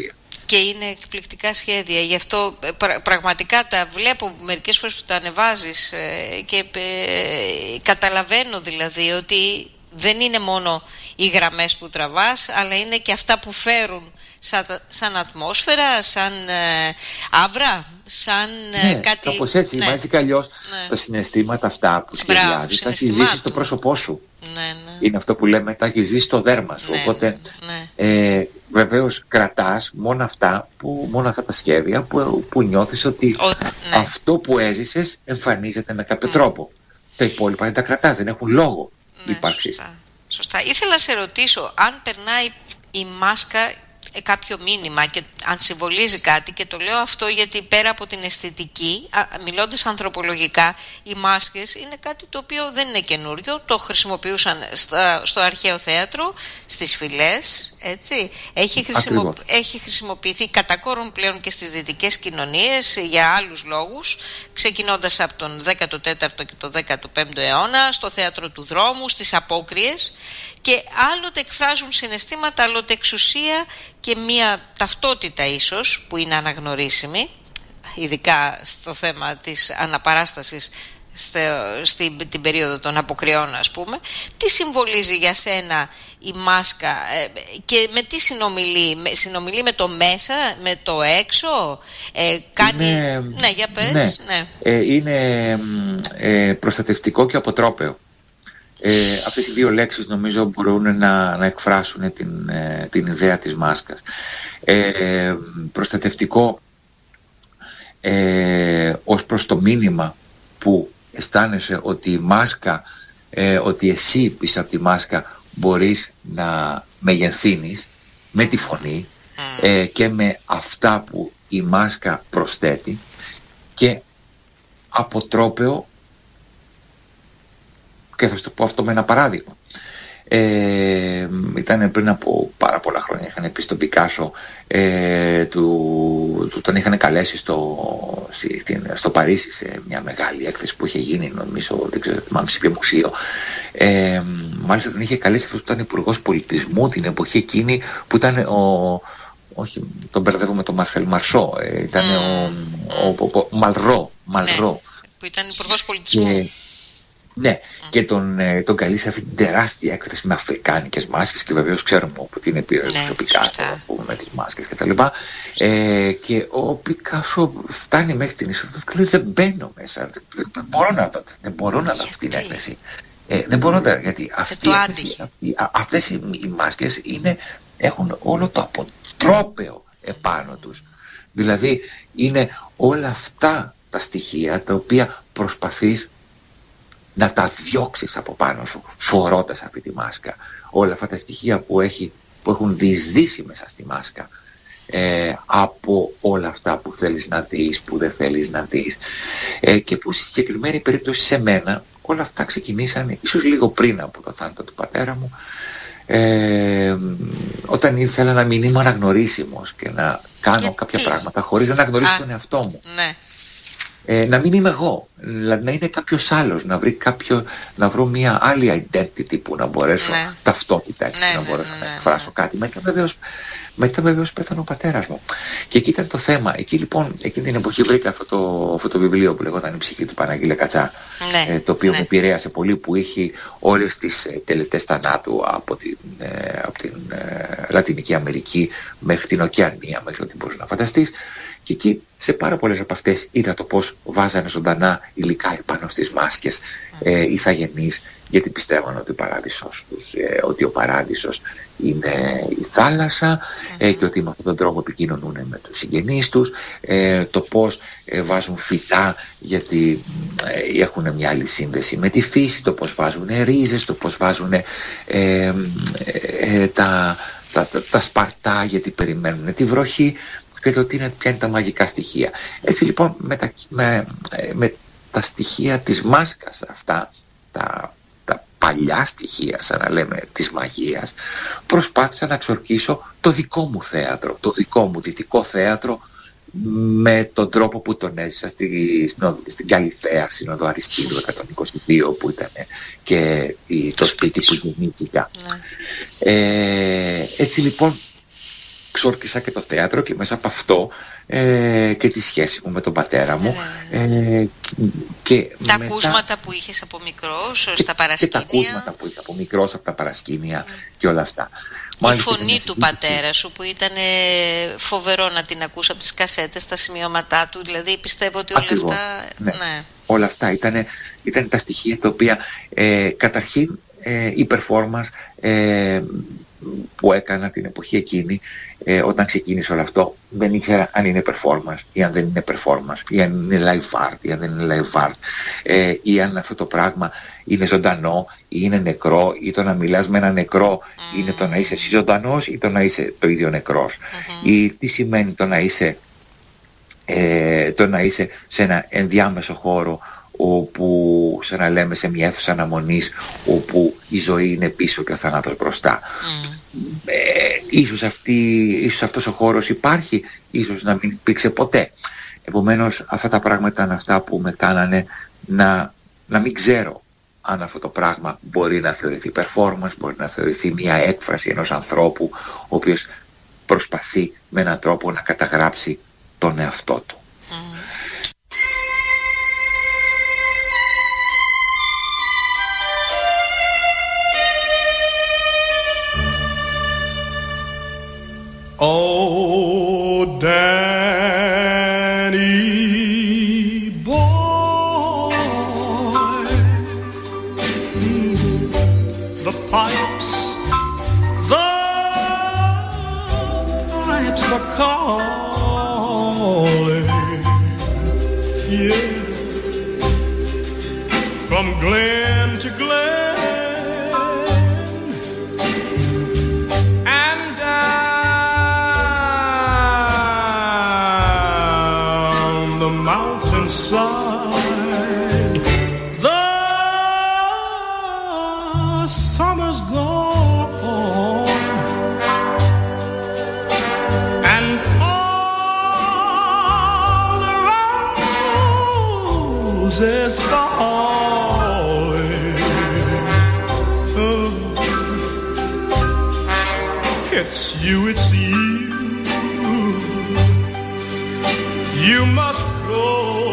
και είναι εκπληκτικά σχέδια. Γι' αυτό πρα, πραγματικά τα βλέπω μερικές φορές που τα ανεβάζεις ε, και ε, καταλαβαίνω δηλαδή ότι δεν είναι μόνο οι γραμμές που τραβάς, αλλά είναι και αυτά που φέρουν σαν, σαν ατμόσφαιρα, σαν ε, άβρα, σαν ναι, κάτι... κάπως έτσι, ναι. Βάζει καλλιώς ναι. τα συναισθήματα αυτά που σχεδιάζεις, τα έχει ζήσει στο πρόσωπό σου. Ναι, ναι. Είναι αυτό που λέμε, τα έχει ζήσει στο δέρμα σου. Ναι, οπότε ναι. Ε, βεβαίως κρατάς μόνο αυτά, που, μόνο αυτά τα σχέδια που, που νιώθεις ότι Ο, ναι. αυτό που έζησες εμφανίζεται με κάποιο mm. τρόπο. Τα υπόλοιπα δεν τα κρατάς, δεν έχουν λόγο ναι, ύπαρξης. Σωστά, σωστά. Ήθελα να σε ρωτήσω αν περνάει η μάσκα κάποιο μήνυμα και αν συμβολίζει κάτι, και το λέω αυτό γιατί πέρα από την αισθητική, μιλώντας ανθρωπολογικά, οι μάσκες είναι κάτι το οποίο δεν είναι καινούριο, το χρησιμοποιούσαν στα, στο αρχαίο θέατρο, στις φυλές, έτσι. Έχει, χρησιμο, έχει χρησιμοποιηθεί κατά κόρον πλέον και στις δυτικές κοινωνίες για άλλους λόγους, ξεκινώντας από τον δέκατο τέταρτο και το δέκατο πέμπτο αιώνα, στο θέατρο του δρόμου, στις απόκριες, και άλλοτε εκφράζουν συναισθήματα, άλλοτε εξουσία και μία ταυτότητα ίσως που είναι αναγνωρίσιμη, ειδικά στο θέμα της αναπαράστασης στην την περίοδο των αποκριών, ας πούμε. Τι συμβολίζει για σένα η μάσκα και με τι συνομιλεί? Συνομιλεί με το μέσα, με το έξω, ε, κάνει... Είναι, ναι, για πες. Ναι. Ναι. Ε, είναι ε, προστατευτικό και αποτρόπαιο. Ε, αυτές οι δύο λέξεις νομίζω μπορούν να, να εκφράσουν την, ε, την ιδέα της μάσκας. Ε, προστατευτικό ε, ως προς το μήνυμα που αισθάνεσαι ότι η μάσκα, ε, ότι εσύ πίσω από τη μάσκα μπορείς να μεγενθύνεις με τη φωνή ε, και με αυτά που η μάσκα προσθέτει, και αποτρόπαιο, και θα σου το πω αυτό με ένα παράδειγμα. Ε, ήταν πριν από πάρα πολλά χρόνια, είχαν πει στον Πικάσο, ε, του, του, τον είχαν καλέσει στο, στο Παρίσι σε μια μεγάλη έκθεση που είχε γίνει, νομίζω, δεν ξέρω, θυμάμαι σε ποιο μουσείο. Ε, μάλιστα τον είχε καλέσει αυτός που ήταν υπουργός πολιτισμού την εποχή εκείνη, που ήταν ο, όχι, τον μπερδεύω με τον Μαρσέλ Μαρσό, ε, ήταν mm. ο, ο, ο, ο Μαλρό, Μαλρό. Ναι, που ήταν υπουργός πολιτισμού. Και, ναι, mm. και τον, ε, τον καλεί σε αυτή την τεράστια έκθεση με αφρικάνικες μάσκες, και βεβαίως ξέρουμε από την επίδραση ναι, του Πικάσο με τις μάσκες και τα λοιπά. Ε, και ο Πικάσο φτάνει μέχρι την είσοδο και λέει δεν μπαίνω μέσα, δεν μπορώ να δω, δεν μπορώ να δω αυτή την έκθεση. Ε, δεν μπορώ να, γιατί αυτή, το έκθεση, αυτή, α, αυτές οι, οι μάσκες είναι, έχουν όλο το αποτρόπαιο επάνω τους. Δηλαδή είναι όλα αυτά τα στοιχεία τα οποία προσπαθείς να τα διώξεις από πάνω σου φορώντας αυτή τη μάσκα. Όλα αυτά τα στοιχεία που, έχει, που έχουν διεισδύσει μέσα στη μάσκα, ε, από όλα αυτά που θέλεις να δεις, που δεν θέλεις να δεις, ε, και που στη συγκεκριμένη περίπτωση σε μένα όλα αυτά ξεκινήσαν ίσως λίγο πριν από το θάνατο του πατέρα μου, ε, όταν ήθελα να μην είμαι αναγνωρίσιμος και να κάνω Γιατί? κάποια πράγματα χωρίς να αναγνωρίσω Α, τον εαυτό μου. Ναι. Ε, να μην είμαι εγώ, δηλαδή να είναι κάποιος άλλος, να βρει κάποιο, να βρω μια άλλη identity που να μπορέσω, ναι. ταυτότητα έτσι, ναι, να μπορέσω ναι, ναι, να εκφράσω ναι. κάτι. Μετά βεβαίως, μετά βεβαίως πέθανε ο πατέρας μου. Και εκεί ήταν το θέμα. Εκεί λοιπόν, εκείνη την εποχή βρήκα αυτό το, αυτό το βιβλίο που λεγόταν «Η ψυχή του Παναγίλη Κατσά», ναι, ε, το οποίο ναι. με επηρέασε πολύ, που είχε όλες τις ε, τελετές θανάτου από την, ε, από την ε, Λατινική Αμερική μέχρι την Οκεανία, μέχρι ό,τι μπορείς να φανταστείς. Και εκεί σε πάρα πολλές από αυτές είδα το πώς βάζανε ζωντανά υλικά επάνω στις μάσκες ε, ηθαγενείς, γιατί πιστεύαν ότι ο παράδεισος τους, ε, ότι ο παράδεισος είναι η θάλασσα ε, και ότι με αυτόν τον τρόπο επικοινωνούν με τους συγγενείς τους, ε, το πώς ε, βάζουν φυτά γιατί ε, έχουν μια άλλη σύνδεση με τη φύση, το πώς βάζουν ρίζες, το πώς βάζουν ε, ε, ε, τα, τα, τα, τα σπαρτά γιατί περιμένουν τη βροχή, και το ότι είναι, ποια είναι τα μαγικά στοιχεία. Έτσι λοιπόν με τα, με, με τα στοιχεία της μάσκας αυτά, τα, τα παλιά στοιχεία σαν να λέμε της μαγείας, προσπάθησα να εξορκίσω το δικό μου θέατρο, το δικό μου δυτικό θέατρο, με τον τρόπο που τον έζησα στη, στην, στην Καλυθέα, Σύνοδο Αριστείδου εκατόν είκοσι δύο, που ήταν και η, το, το σπίτι που γεννήθηκα. Ναι. Ε, έτσι λοιπόν ξόρκισα και το θέατρο και μέσα από αυτό ε, και τη σχέση μου με τον πατέρα μου. Ε, και τα μετά, ακούσματα που είχες από μικρός, και, στα παρασκήνια. Και τα ακούσματα που είχα από μικρός, από τα παρασκήνια mm. και όλα αυτά. Η Μάλιστα φωνή του πατέρα σου που ήταν φοβερό να την ακούς από τις κασέτες, τα σημειώματά του, δηλαδή πιστεύω ότι όλα Ακριβώς, αυτά... Ναι. Ναι. Όλα αυτά ήταν, ήταν τα στοιχεία τα οποία ε, καταρχήν ε, η performance ε, που έκανα την εποχή εκείνη, ε, όταν ξεκίνησε όλο αυτό, δεν ήξερα αν είναι performance ή αν δεν είναι performance, ή αν είναι live art ή αν δεν είναι live art, ε, ή αν αυτό το πράγμα είναι ζωντανό ή είναι νεκρό, ή το να μιλάς με ένα νεκρό mm. είναι το να είσαι εσύ ζωντανός ή το να είσαι το ίδιο νεκρός, mm-hmm. ή τι σημαίνει το να είσαι, ε, το να είσαι σε ένα ενδιάμεσο χώρο, όπου, σαν να λέμε, σε μια αίθουσα αναμονής, όπου η ζωή είναι πίσω και ο θάνατος μπροστά. Mm. Ε, ίσως, αυτή, ίσως αυτός ο χώρος υπάρχει, ίσως να μην υπήρξε ποτέ. Επομένως, αυτά τα πράγματα είναι αυτά που με κάνανε να, να μην ξέρω αν αυτό το πράγμα μπορεί να θεωρηθεί performance, μπορεί να θεωρηθεί μια έκφραση ενός ανθρώπου, ο οποίος προσπαθεί με έναν τρόπο να καταγράψει τον εαυτό του. Mm. Oh, Danny boy, the pipes, the pipes are calling, yeah, from glen to glen. Side, the summer's gone, and all the roses falling. Oh, it's you, it's you. You must go.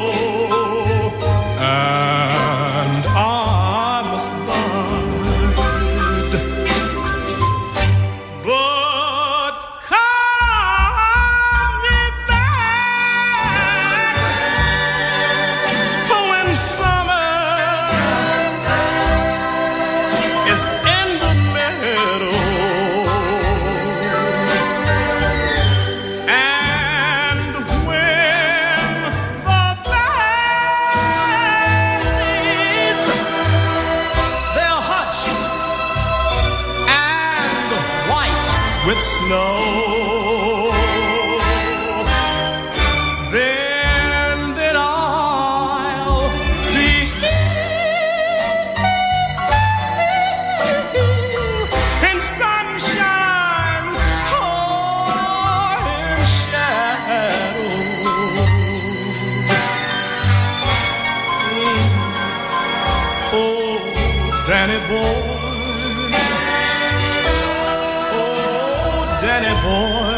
And I must bide, but call me back when summer is in the meadow. Snow, then, then I'll be in sunshine or in shadow. Oh, Danny boy, Danny boy,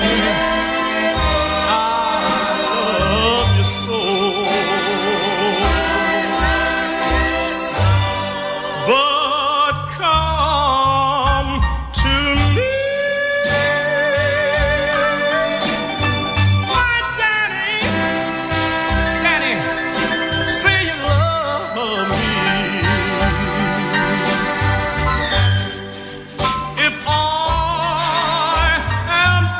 I love you so. But come to me, my Danny, Danny, say you love me. If I am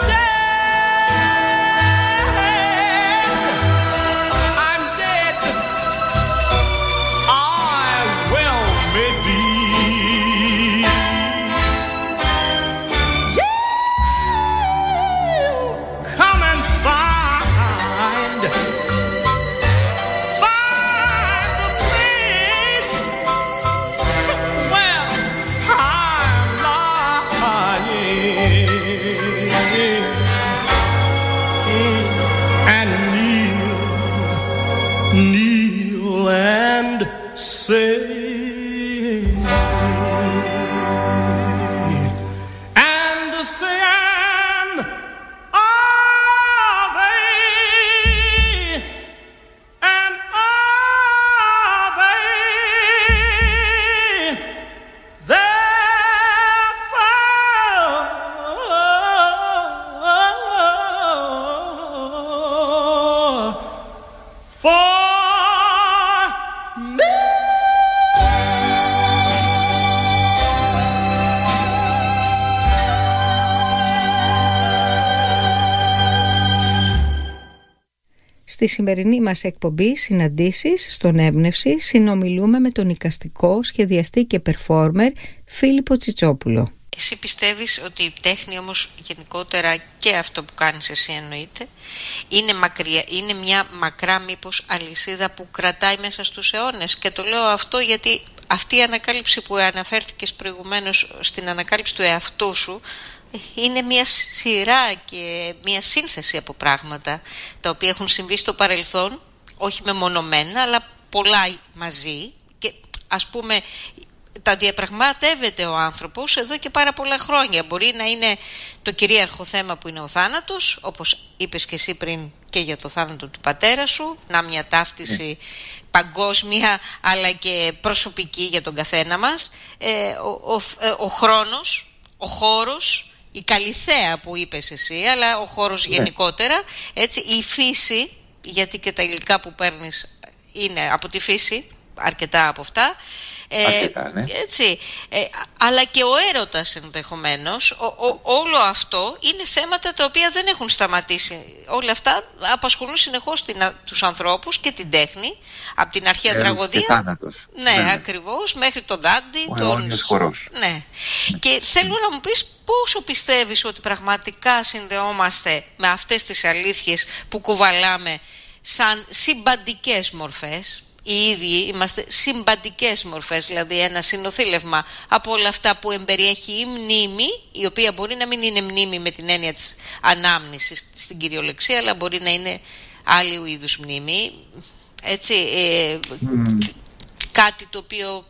Στη σημερινή μας εκπομπή «Συναντήσεις στον Έμπνευση» συνομιλούμε με τον εικαστικό, σχεδιαστή και περφόρμερ Φίλιππο Τσιτσόπουλο. Εσύ πιστεύεις ότι η τέχνη όμως γενικότερα, και αυτό που κάνεις εσύ εννοείται, είναι, μακριά, είναι μια μακρά μήπως αλυσίδα που κρατάει μέσα στους αιώνες? Και το λέω αυτό γιατί αυτή η ανακάλυψη που αναφέρθηκες προηγουμένως στην ανακάλυψη του εαυτού σου είναι μια σειρά και μια σύνθεση από πράγματα τα οποία έχουν συμβεί στο παρελθόν, όχι μεμονωμένα αλλά πολλά μαζί, και ας πούμε τα διαπραγματεύεται ο άνθρωπος εδώ και πάρα πολλά χρόνια. Μπορεί να είναι το κυρίαρχο θέμα που είναι ο θάνατος, όπως είπες και εσύ πριν και για το θάνατο του πατέρα σου, να μια ταύτιση mm. παγκόσμια αλλά και προσωπική για τον καθένα μας, ε, ο, ο, ο χρόνος, ο χώρος, η καλυθέα που είπες εσύ, αλλά ο χώρος ναι. γενικότερα, έτσι, η φύση, γιατί και τα υλικά που παίρνεις είναι από τη φύση, αρκετά από αυτά, αρκετά, ναι. έτσι, ε, αλλά και ο έρωτας ενδεχομένως, ο, ο, όλο αυτό είναι θέματα τα οποία δεν έχουν σταματήσει. Όλα αυτά απασχολούν συνεχώς την, τους ανθρώπους και την τέχνη, από την αρχαία ε, τραγωδία και θάνατος. Ναι, ναι, ακριβώς, μέχρι το Δάντι, ο τον... χορός. Ναι. ναι. Και θέλω να μου πεις πόσο πιστεύεις ότι πραγματικά συνδεόμαστε με αυτές τις αλήθειες που κουβαλάμε σαν συμπαντικές μορφές. Οι ίδιοι είμαστε συμπαντικές μορφές, δηλαδή ένα συνοθήλευμα από όλα αυτά που εμπεριέχει η μνήμη, η οποία μπορεί να μην είναι μνήμη με την έννοια της ανάμνησης στην κυριολεξία, αλλά μπορεί να είναι άλλου είδους μνήμη, έτσι, ε, mm. κάτι το οποίο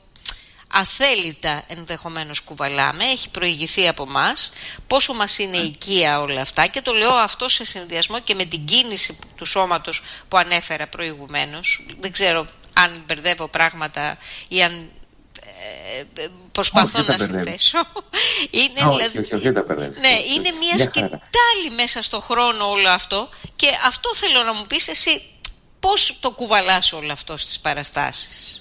αθέλητα ενδεχομένως κουβαλάμε, έχει προηγηθεί από μας, πόσο μας είναι οικία όλα αυτά, και το λέω αυτό σε συνδυασμό και με την κίνηση του σώματος που ανέφερα προηγουμένως. Δεν ξέρω αν μπερδεύω πράγματα ή αν ε, προσπαθώ όχι, να συνθέσω. Είναι, όχι, δηλαδή, όχι, όχι, τα μπερδεύω. ναι, είναι μια σκητάλη μέσα στο χρόνο όλο αυτό, και αυτό θέλω να μου πεις εσύ, πώς το κουβαλάς όλο αυτό στις παραστάσεις?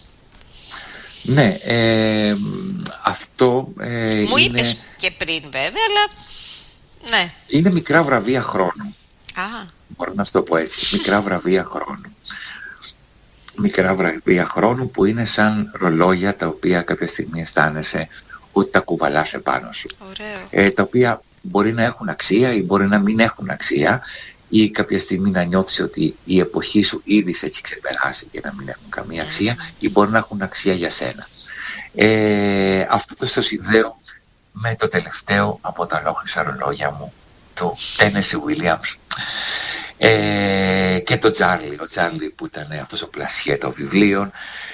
Ναι, ε, αυτό ε, μου είναι... είπες και πριν βέβαια, αλλά ναι. Είναι μικρά βραβεία χρόνου. Α. Μπορώ να σου το πω έτσι, μικρά βραβεία χρόνου. Μικρά βραβεία χρόνου που είναι σαν ρολόγια τα οποία κάποια στιγμή αισθάνεσαι ότι τα κουβαλάς επάνω σου. Ωραίο. Ε, τα οποία μπορεί να έχουν αξία ή μπορεί να μην έχουν αξία, ή κάποια στιγμή να νιώθεις ότι η εποχή σου ήδη σε έχει ξεπεράσει και να μην έχουν καμία αξία, mm. ή μπορεί να έχουν αξία για σένα. Ε, αυτό το στο συνδέω με το τελευταίο από τα ολόκληρα ρολόγια μου, το Tennessee Williams, ε, και το Charlie, ο Charlie που ήταν αυτός ο πλασιέ των βιβλίων,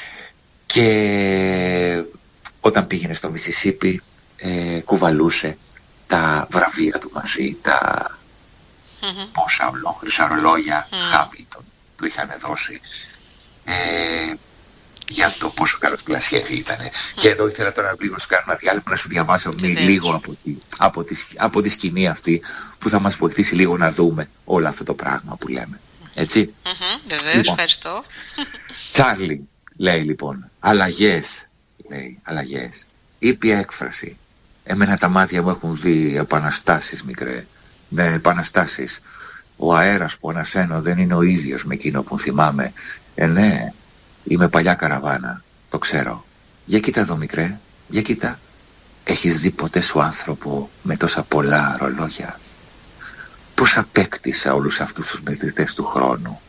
και όταν πήγαινε στο Μισισίπι ε, κουβαλούσε τα βραβεία του μαζί, τα mm-hmm. πόσα ολόκληρα ρολόγια Χάμιλτον mm. του είχαν δώσει ε, για το πόσο καλός πλασιές ήταν. Mm. Και εδώ ήθελα τώρα λίγο να σου κάνω ένα διάλειμμα να σου διαβάσω μη, λίγο από τη, από, τη, από τη σκηνή αυτή που θα μας βοηθήσει λίγο να δούμε όλο αυτό το πράγμα που λέμε. Έτσι. Mm-hmm. Βεβαίως, λοιπόν, ευχαριστώ. Τσάρλι, λέει λοιπόν, αλλαγές, λέει, αλλαγές. Ήπια έκφραση. Εμένα τα μάτια μου έχουν δει επαναστάσεις, μικρέ. Με επαναστάσεις. Ο αέρας που ανασένω δεν είναι ο ίδιος με εκείνο που θυμάμαι. Ε, ναι, είμαι παλιά καραβάνα, το ξέρω. Για κοίτα εδώ, μικρέ, για κοίτα. Έχεις δει ποτέ σου άνθρωπο με τόσα πολλά ρολόγια? Πώς απέκτησα όλους αυτούς τους μετρητές του χρόνου?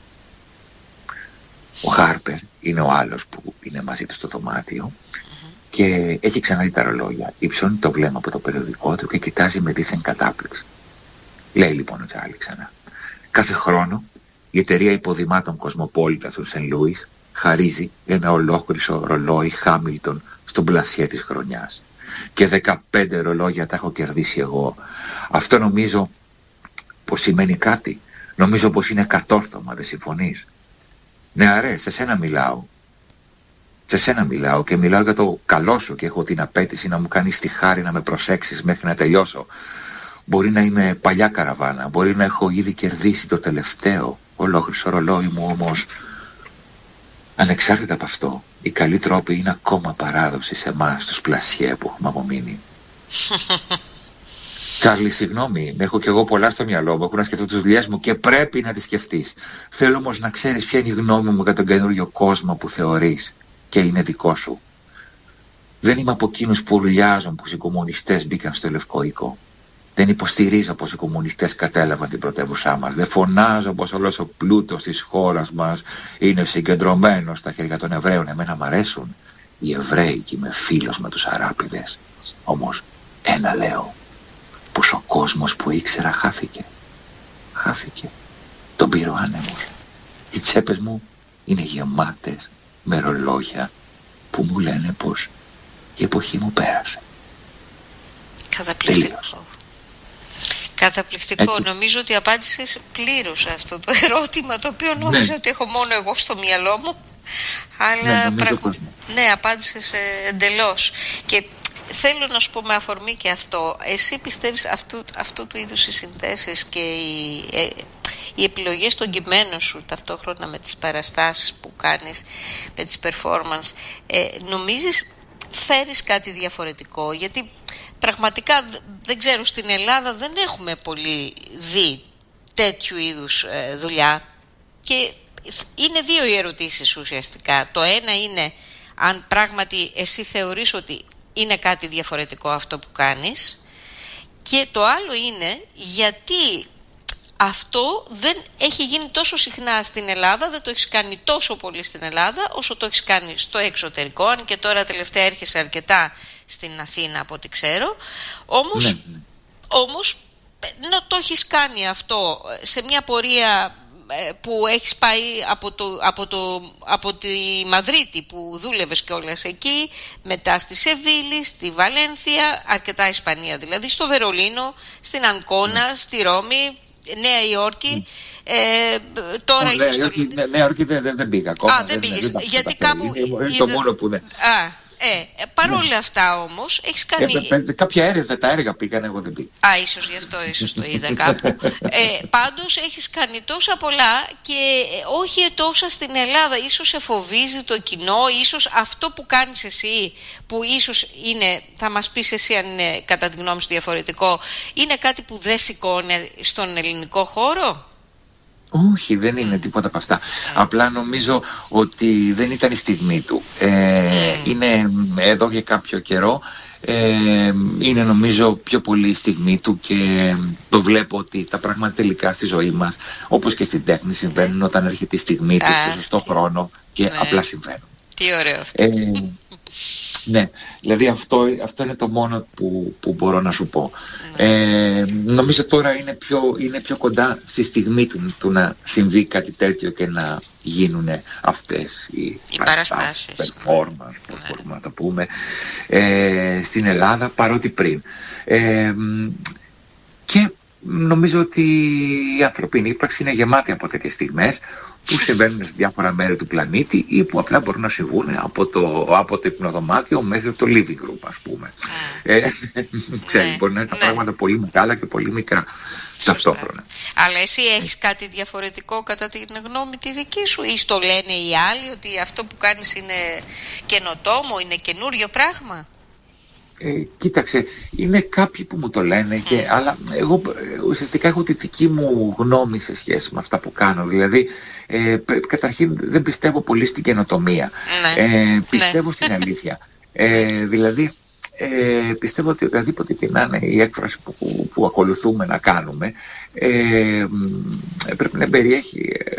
Ο Χάρπερ είναι ο άλλος που είναι μαζί του στο δωμάτιο και έχει ξαναδεί τα ρολόγια. Υψώνει το βλέμμα από το περιοδικό του και κοιτάζει με δίθεν κατάπληξη. Λέει λοιπόν ο Τσάρλι ξανά. Κάθε χρόνο η εταιρεία υποδημάτων Κοσμοπόλιτα του Σεν Λούις χαρίζει ένα ολόκληρο ρολόι Χάμιλτον στον πλασιέ της χρονιάς. Και δεκαπέντε ρολόγια τα έχω κερδίσει εγώ. Αυτό νομίζω πως σημαίνει κάτι. Νομίζω πως είναι κατόρθωμα, δεν συμφωνείς? Ναι, αρέ, σε σένα μιλάω. Σε σένα μιλάω και μιλάω για το καλό σου και έχω την απέτηση να μου κάνεις τη χάρη να με προσέξεις μέχρι να τελειώσω. Μπορεί να είμαι παλιά καραβάνα, μπορεί να έχω ήδη κερδίσει το τελευταίο ολόκληρο ρολόι μου, όμως ανεξάρτητα από αυτό, οι καλοί τρόποι είναι ακόμα παράδοση σε εμάς τους πλασιέ που έχουμε απομείνει. Τσάρλι, συγγνώμη, έχω κι εγώ πολλά στο μυαλό μου, έχω να σκεφτώ τις δουλειές μου και πρέπει να τις σκεφτείς. Θέλω όμως να ξέρεις ποια είναι η γνώμη μου για τον καινούριο κόσμο που θεωρείς και είναι δικό σου. Δεν είμαι από εκείνους που ουρλιάζουν πως οι κομμουνιστές μπήκαν στο Λευκό Οίκο. Δεν υποστηρίζω πως οι κομμουνιστές κατέλαβαν την πρωτεύουσά μας. Δεν φωνάζω πως όλος ο πλούτος της χώρας μας είναι συγκεντρωμένος στα χέρια των Εβραίων. Εμένα μ' αρέσουν οι Εβραίοι και είμαι φίλος με τους Αράπηδες. Όμως ένα λέω, πως ο κόσμος που ήξερα χάθηκε. Χάθηκε. Τον πήρε ο άνεμος. Οι τσέπες μου είναι γεμάτες με ρολόγια που μου λένε πως η εποχή μου πέρασε. Καταπληκτικό. Καταπληκτικό. Έτσι. Νομίζω ότι απάντησες πλήρως αυτό το ερώτημα, το οποίο νόμιζα ναι. ότι έχω μόνο εγώ στο μυαλό μου. Αλλά ναι, πραγμα... ναι, απάντησες ε, εντελώς. Και θέλω να σου πω με αφορμή και αυτό, εσύ πιστεύεις αυτού, αυτού του είδους οι συνθέσεις και οι, ε, οι επιλογές των κειμένων σου ταυτόχρονα με τις παραστάσεις που κάνεις, με τις performance, ε, νομίζεις φέρεις κάτι διαφορετικό? Γιατί πραγματικά δεν ξέρω, στην Ελλάδα δεν έχουμε πολύ δει τέτοιου είδους ε, δουλειά και είναι δύο οι ερωτήσεις ουσιαστικά. Το ένα είναι αν πράγματι εσύ θεωρείς ότι είναι κάτι διαφορετικό αυτό που κάνεις, και το άλλο είναι γιατί αυτό δεν έχει γίνει τόσο συχνά στην Ελλάδα, δεν το έχεις κάνει τόσο πολύ στην Ελλάδα όσο το έχεις κάνει στο εξωτερικό, αν και τώρα τελευταία έρχεσαι αρκετά στην Αθήνα από ό,τι ξέρω. Όμως, ναι. όμως να το έχεις κάνει αυτό σε μια πορεία που έχεις πάει από, το, από, το, από τη Μαδρίτη που δούλευες κιόλας εκεί, μετά στη Σεβίλη, στη Βαλένθια, αρκετά Ισπανία δηλαδή, στο Βερολίνο, στην Ανκόνα, στη Ρώμη, Νέα Υόρκη, ε, τώρα oh, είσαι στο Λονδίνο. Νέα Υόρκη δεν, δεν, δεν πήγα ακόμα. Α, δεν πήγες, γιατί κάπου... Είναι, είναι το μόνο που δεν... Α, Ε, παρόλα ναι. αυτά όμως έχεις κάνει... Ε, πέ, κάποια έργα, τα έργα πήγαν, εγώ δεν πήγα. Α, ίσως γι' αυτό ίσως το είδα κάπου. ε, πάντως έχεις κάνει τόσα πολλά και όχι τόσα στην Ελλάδα. Ίσως σε φοβίζει το κοινό, ίσως αυτό που κάνεις εσύ, που ίσως είναι, θα μας πεις εσύ αν είναι κατά τη γνώμη σου διαφορετικό, είναι κάτι που δεν σηκώνει στον ελληνικό χώρο? Όχι, δεν είναι τίποτα από αυτά. Απλά νομίζω ότι δεν ήταν η στιγμή του. Ε, είναι εδώ και κάποιο καιρό. Ε, είναι νομίζω πιο πολύ η στιγμή του και το βλέπω ότι τα πράγματα τελικά στη ζωή μας, όπως και στην τέχνη, συμβαίνουν όταν έρχεται η στιγμή του, στο σωστό χρόνο και ναι. απλά συμβαίνουν. Τι ωραίο αυτό. Ε, ναι, δηλαδή αυτό, αυτό είναι το μόνο που, που μπορώ να σου πω. Ναι. Ε, νομίζω τώρα είναι πιο, είναι πιο κοντά στη στιγμή του, του να συμβεί κάτι τέτοιο και να γίνουν αυτές οι, οι παραστάσεις, performance, που ναι. μπορούμε να το πούμε, ε, στην Ελλάδα παρότι πριν. Ε, και νομίζω ότι η ανθρωπίνη ύπαρξη είναι γεμάτη από τέτοιες στιγμές που συμβαίνουν σε διάφορα μέρη του πλανήτη ή που απλά μπορούν να συμβούν από το, από το υπνοδωμάτιο μέχρι το living room, ας πούμε. Ε, ξέρεις, ναι, μπορεί να είναι τα ναι. πράγματα πολύ μεγάλα και πολύ μικρά ταυτόχρονα. Αλλά εσύ έχεις κάτι διαφορετικό κατά την γνώμη τη δική σου, ή στο λένε οι άλλοι ότι αυτό που κάνεις είναι καινοτόμο, είναι καινούριο πράγμα? Ε, κοίταξε, είναι κάποιοι που μου το λένε, και, mm. αλλά εγώ ουσιαστικά έχω τη δική μου γνώμη σε σχέση με αυτά που κάνω. Δηλαδή, ε, καταρχήν δεν πιστεύω πολύ στην καινοτομία. Ναι. Ε, πιστεύω ναι. στην αλήθεια. Ε, δηλαδή, ε, πιστεύω ότι οποιαδήποτε και να είναι η έκφραση που, που, που ακολουθούμε να κάνουμε, ε, πρέπει να περιέχει ε,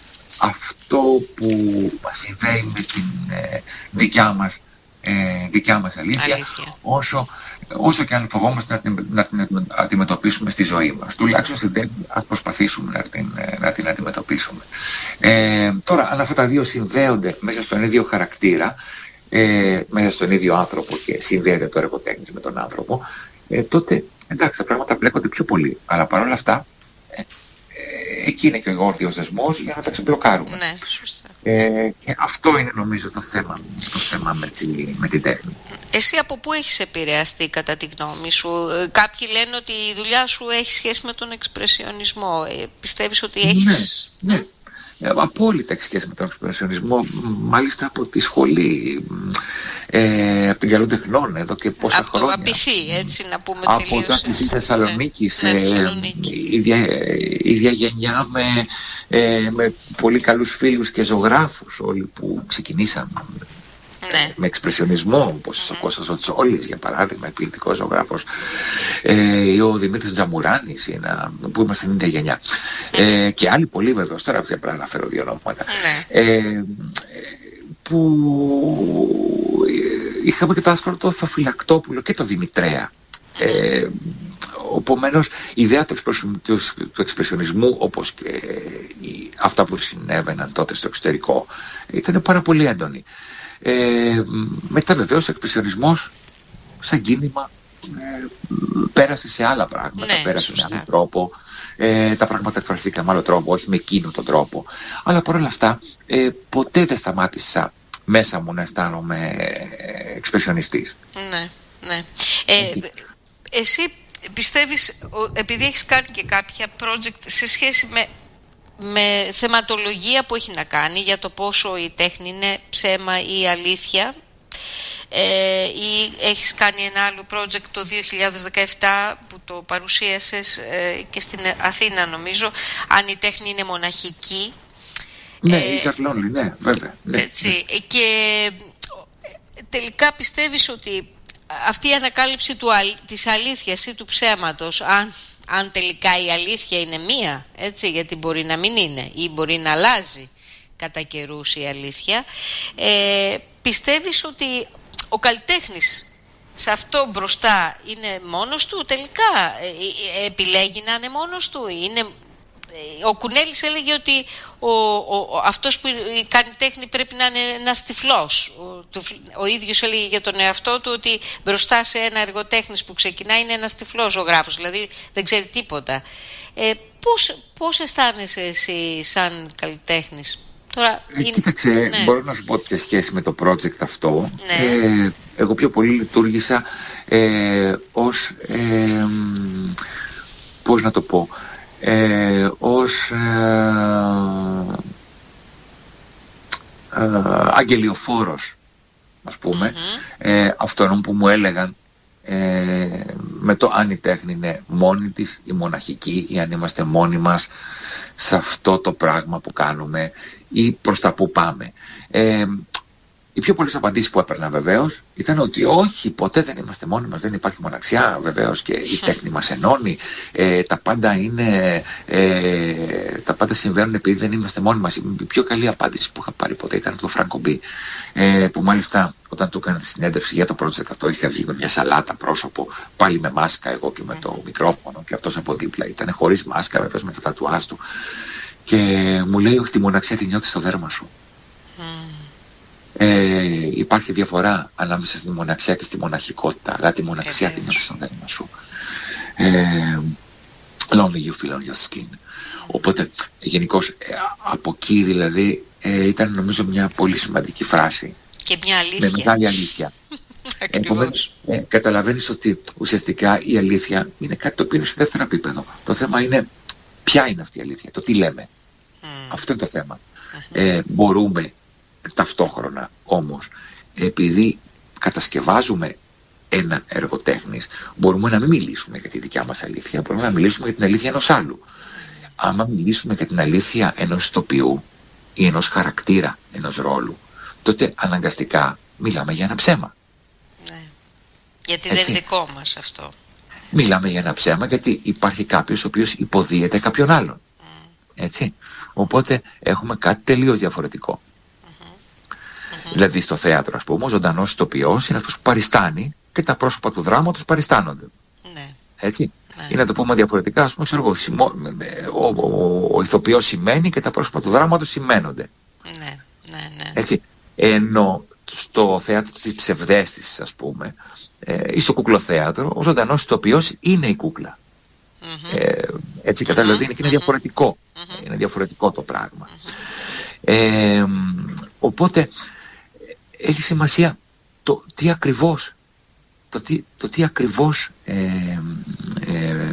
αυτό που μας συμβαίνει με την ε, δικιά μας Ε, δικιά μας αλήθεια, αλήθεια. Όσο, όσο και αν φοβόμαστε να την, να την αντιμετωπίσουμε στη ζωή μας. Τουλάχιστον στην τέχνη ας προσπαθήσουμε να την, να την αντιμετωπίσουμε. Ε, τώρα, αν αυτά τα δύο συνδέονται μέσα στον ίδιο χαρακτήρα, ε, μέσα στον ίδιο άνθρωπο και συνδέεται το έργο τέχνης με τον άνθρωπο, ε, τότε εντάξει, τα πράγματα μπλέκονται πιο πολύ. Αλλά παρόλα αυτά, ε, ε, εκεί είναι και ο γόρδιος δεσμός για να τα ξεμπλοκάρουμε. Ναι, σωστά. Ε, και αυτό είναι νομίζω το θέμα, το θέμα με, τη, με την τέχνη. Εσύ από πού έχεις επηρεαστεί κατά τη γνώμη σου? Κάποιοι λένε ότι η δουλειά σου έχει σχέση με τον εξπρεσιονισμό. Ε, πιστεύεις ότι έχεις... Ναι, ναι. Ε, απόλυτα έχει σχέση με τον εξπρεσιονισμό, μάλιστα από τη σχολή. ε, από την Καλό Τεχνών εδώ και πόσα από χρόνια. Από το Απιθύ, έτσι να πούμε από τελείως. Από το Απιθύ Θεσσαλονίκης, ναι, ε, Θεσσαλονίκη. η ίδια, η ίδια γενιά με, ε, με πολύ καλούς φίλους και ζωγράφους όλοι που ξεκινήσαν. Ναι. Με εξπρεσιονισμό, όπως mm. ο Κώστας ο Τσόλης για παράδειγμα, εκπληκτικός ζωγράφος, ε, ο Δημήτρης Τζαμουράνης, ένα, που είμαστε στην ίδια γενιά, mm. ε, και άλλοι πολλοί βέβαια, τώρα δεν πρέπει να αναφέρω δύο ονόματα, mm. ε, που είχαμε και το άσπρο το Θοφυλακτόπουλο και το Δημητρέα. Mm. Ε, Οπομένως η ιδέα του, του, του εξπρεσιονισμού, όπως και η, αυτά που συνέβαιναν τότε στο εξωτερικό, ήταν πάρα πολύ έντονη. Ε, μετά βεβαίως ο εξπρεσιονισμός σαν κίνημα ε, πέρασε σε άλλα πράγματα, ναι, πέρασε σωστά. με άλλο τρόπο, ε, τα πράγματα εκφραστήκαν με άλλο τρόπο, όχι με εκείνο τον τρόπο, αλλά παρόλα αυτά ε, ποτέ δεν σταμάτησα μέσα μου να αισθάνομαι εξπρεσιονιστής. Ναι, ναι. Ε, εσύ πιστεύεις, επειδή έχεις κάνει και κάποια project σε σχέση με με θεματολογία που έχει να κάνει για το πόσο η τέχνη είναι ψέμα ή αλήθεια, ε, ή έχεις κάνει ένα άλλο project το δύο χιλιάδες δεκαεπτά που το παρουσίασες ε, και στην Αθήνα νομίζω, αν η τέχνη είναι μοναχική. Ναι, ε, η Ζαρλόνη, ναι, βέβαια. Ναι, έτσι, ναι. Και τελικά πιστεύεις ότι αυτή η ανακάλυψη του, της αλήθειας ή του ψέματος, αν αν τελικά η αλήθεια είναι μία, έτσι, γιατί μπορεί να μην είναι ή μπορεί να αλλάζει κατά καιρούς η αλήθεια, ε, πιστεύεις ότι ο καλλιτέχνης σε αυτό μπροστά είναι μόνος του τελικά, ε, επιλέγει να είναι μόνος του, είναι... Ο Κουνέλης έλεγε ότι ο, ο, αυτός που κάνει τέχνη πρέπει να είναι ένας τυφλός. Ο, το, ο ίδιος έλεγε για τον εαυτό του ότι μπροστά σε ένα εργοτέχνης που ξεκινάει είναι ένας τυφλός ζωγράφος, δηλαδή δεν ξέρει τίποτα. Ε, πώς, πώς αισθάνεσαι εσύ σαν καλλιτέχνης? Τώρα, ε, είναι... Κοίταξε, ναι. μπορώ να σου πω ότι σε σχέση με το project αυτό, ναι. ε, εγώ πιο πολύ λειτουργήσα ε, ως, ε, πώς να το πω, Ε, ως ε, ε, αγγελιοφόρος, ας πούμε, mm-hmm. ε, αυτών που μου έλεγαν ε, με το αν η τέχνη είναι μόνη της ή μοναχική ή αν είμαστε μόνοι μας σε αυτό το πράγμα που κάνουμε ή προς τα που πάμε. Ε, Οι πιο πολλές απαντήσεις που έπαιρνα βεβαίως ήταν ότι όχι, ποτέ δεν είμαστε μόνοι μας, δεν υπάρχει μοναξιά, βεβαίως και η τέχνη μας ενώνει, ε, τα πάντα είναι, ε, τα πάντα συμβαίνουν επειδή δεν είμαστε μόνοι μας. Η πιο καλή απάντηση που είχα πάρει ποτέ ήταν από τον Φράνκο Μπι, ε, που μάλιστα όταν του έκανα τη συνέντευξη για το project αυτό είχα βγει με μια σαλάτα πρόσωπο, πάλι με μάσκα εγώ και με το μικρόφωνο και αυτός από δίπλα ήταν χωρίς μάσκα βεβαίως με τα τατουάζ του και μου λέει ότι τη μοναξιά τη νιώθεις στο δέρμα σου. Ε, υπάρχει διαφορά ανάμεσα στη μοναξιά και στη μοναχικότητα, αλλά τη μοναξιά την νιώθεις στο δέρμα σου. Ε, lonely you feel on your skin. Οπότε γενικώς ε, από εκεί δηλαδή ε, ήταν νομίζω μια πολύ σημαντική φράση και μια αλήθεια, με μεγάλη αλήθεια. Επομένως ε, καταλαβαίνεις ότι ουσιαστικά η αλήθεια είναι κάτι το οποίο είναι σε δεύτερο επίπεδο. Το θέμα είναι ποια είναι αυτή η αλήθεια, το τι λέμε. Mm. Αυτό είναι το θέμα. Mm-hmm. ε, μπορούμε ταυτόχρονα όμως, επειδή κατασκευάζουμε ένα έργο τέχνης, μπορούμε να μην μιλήσουμε για τη δικιά μας αλήθεια, μπορούμε να μιλήσουμε για την αλήθεια ενός άλλου. Άμα μιλήσουμε για την αλήθεια ενός ηθοποιού ή ενός χαρακτήρα, ενός ρόλου, τότε αναγκαστικά μιλάμε για ένα ψέμα. Ναι. Γιατί έτσι. Δεν είναι δικό μας αυτό. Μιλάμε για ένα ψέμα γιατί υπάρχει κάποιος ο οποίος υποδίεται κάποιον άλλον. Mm. Έτσι. Οπότε έχουμε κάτι τελείως διαφορετικό. Δηλαδή στο θέατρο, ας πούμε, ο ζωντανός ηθοποιός είναι αυτός που παριστάνει και τα πρόσωπα του δράματος παριστάνονται. Ναι. Έτσι. Ναι. Ή να το πούμε διαφορετικά, ας πούμε, ξέρω εγώ, σημώ, ο, ο, ο, ο ηθοποιός σημαίνει και τα πρόσωπα του δράματος σημαίνονται. Ναι, ναι, ναι. Έτσι. Ενώ στο θέατρο της ψευδαίσθησης, ας πούμε, ε, ή στο κουκλοθέατρο, ο ζωντανός ηθοποιός είναι η κούκλα. Mm-hmm. Ε, έτσι, mm-hmm. καταλαβαίνει, και είναι διαφορετικό. Mm-hmm. Είναι διαφορετικό το πράγμα. Mm-hmm. Ε, οπότε έχει σημασία το τι ακριβώς, το τι, το τι ακριβώς ε, ε,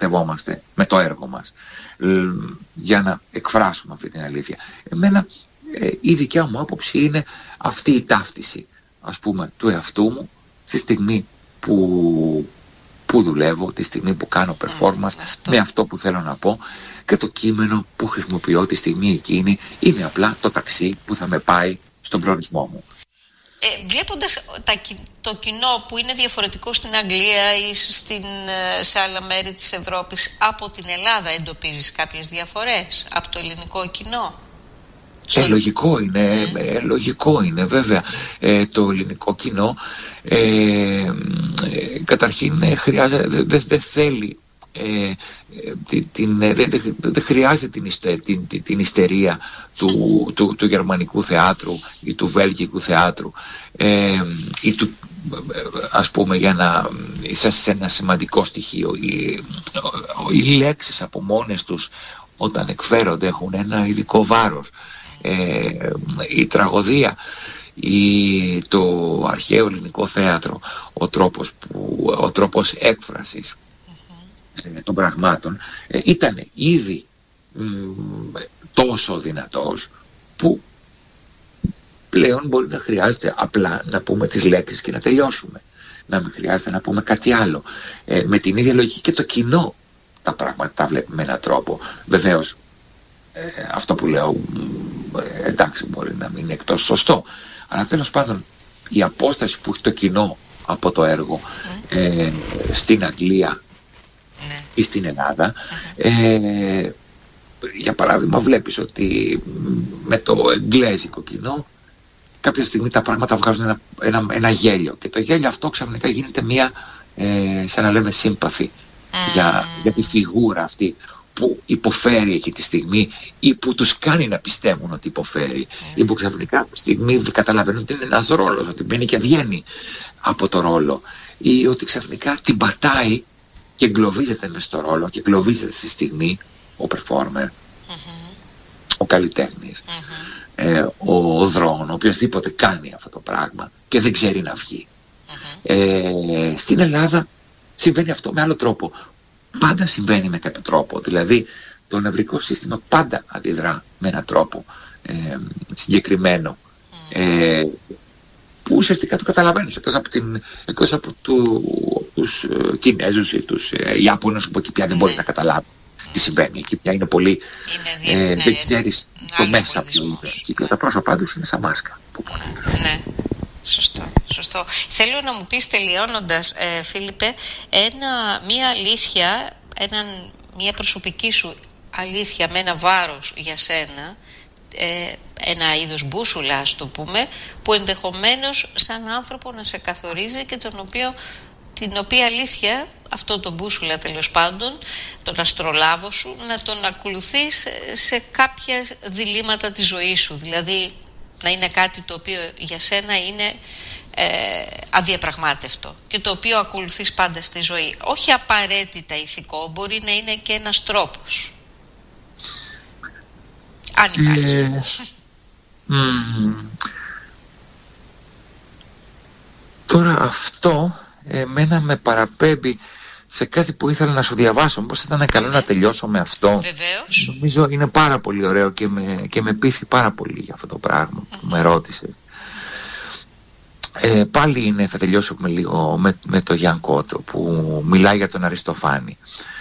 πραγματευόμαστε με το έργο μας ε, για να εκφράσουμε αυτή την αλήθεια. Εμένα ε, η δικιά μου άποψη είναι αυτή η ταύτιση, ας πούμε, του εαυτού μου στη στιγμή που, που δουλεύω, τη στιγμή που κάνω performance, mm, αυτό. με αυτό που θέλω να πω, και το κείμενο που χρησιμοποιώ τη στιγμή εκείνη είναι απλά το ταξί που θα με πάει στον προορισμό μου. Ε, βλέποντας τα, το κοινό που είναι διαφορετικό στην Αγγλία ή στην, σε άλλα μέρη της Ευρώπης από την Ελλάδα, εντοπίζεις κάποιες διαφορές από το ελληνικό κοινό? Ε, λογικό είναι, mm. ε, λογικό είναι βέβαια. Ε, το ελληνικό κοινό ε, ε, καταρχήν ε, χρειάζεται, δεν δε, δε θέλει ε, την, δεν δε, δε χρειάζεται την, ιστε, την, την, την ιστερία του, του, του γερμανικού θεάτρου ή του βέλγικου θεάτρου ε, ή του, ας πούμε, για να είσαστε ένα σημαντικό στοιχείο. Οι, οι λέξεις από μόνες τους όταν εκφέρονται έχουν ένα ειδικό βάρος. Ε, η τραγωδία ή το αρχαίο ελληνικό θέατρο, ο τρόπος, που, ο τρόπος έκφρασης mm-hmm. ε, των πραγμάτων ε, ήταν ήδη μ, τόσο δυνατός που πλέον μπορεί να χρειάζεται απλά να πούμε τις λέξεις και να τελειώσουμε, να μην χρειάζεται να πούμε κάτι άλλο. Ε, με την ίδια λογική και το κοινό τα πράγματα τα βλέπει με έναν τρόπο. Βεβαίως ε, αυτό που λέω ε, εντάξει, μπορεί να μην είναι εκτός σωστό, αλλά τέλος πάντων η απόσταση που έχει το κοινό από το έργο ε, στην Αγγλία ή στην Ελλάδα, ε, για παράδειγμα βλέπεις ότι με το εγγλέζικο κοινό κάποια στιγμή τα πράγματα βγάζουν ένα, ένα, ένα γέλιο και το γέλιο αυτό ξαφνικά γίνεται μια ε, σαν να λέμε σύμπαθη για, για τη φιγούρα αυτή που υποφέρει εκεί τη στιγμή ή που τους κάνει να πιστεύουν ότι υποφέρει ή που ξαφνικά τη στιγμή καταλαβαίνουν ότι είναι ένας ρόλος, ότι μπαίνει και βγαίνει από το ρόλο ή ότι ξαφνικά την πατάει και εγκλωβίζεται μες στο ρόλο και εγκλωβίζεται στη στιγμή ο performer, mm-hmm. ο καλλιτέχνης, mm-hmm. ε, ο δρόν, ο οποιοσδήποτε κάνει αυτό το πράγμα και δεν ξέρει να βγει. Mm-hmm. Ε, στην Ελλάδα συμβαίνει αυτό με άλλο τρόπο. Πάντα συμβαίνει με κάποιο τρόπο. Δηλαδή το νευρικό σύστημα πάντα αντιδρά με έναν τρόπο ε, συγκεκριμένο. Ε, που ουσιαστικά το καταλαβαίνεις εκτός από, την, εκτός από του, τους ε, Κινέζους ή τους ε, Ιάπωνες που εκεί πια δεν μπορεί να καταλάβει τι συμβαίνει. Εκεί πια είναι πολύ... Είναι ε, ναι, δεν ξέρεις το μέσα που είναι. Τα πρόσωπα τους είναι σαν μάσκα. Ναι. Σωστό, σωστό. Θέλω να μου πεις τελειώνοντας, ε, Φίλιππε, ένα, μία αλήθεια, έναν, μία προσωπική σου αλήθεια με ένα βάρος για σένα, ε, ένα είδος μπούσουλα, ας το πούμε, που ενδεχομένως σαν άνθρωπο να σε καθορίζει και τον οποίο, την οποία αλήθεια, αυτό το μπούσουλα τέλος πάντων, τον αστρολάβο σου, να τον ακολουθείς σε κάποια διλήμματα της ζωής σου. Δηλαδή να είναι κάτι το οποίο για σένα είναι ε, αδιαπραγμάτευτο και το οποίο ακολουθείς πάντα στη ζωή. Όχι απαραίτητα ηθικό, μπορεί να είναι και ένας τρόπος. Αν υπάρχει. Ε, mm, τώρα αυτό εμένα με παραπέμπει σε κάτι που ήθελα να σου διαβάσω. Πώς ήταν καλό να τελειώσω με αυτό. Βεβαίως. Νομίζω είναι πάρα πολύ ωραίο και με, και με πείθει πάρα πολύ για αυτό το πράγμα που με ρώτησες. Ε, πάλι είναι, θα τελειώσω με λίγο με, με το Γιάν Κότο που μιλάει για τον Αριστοφάνη.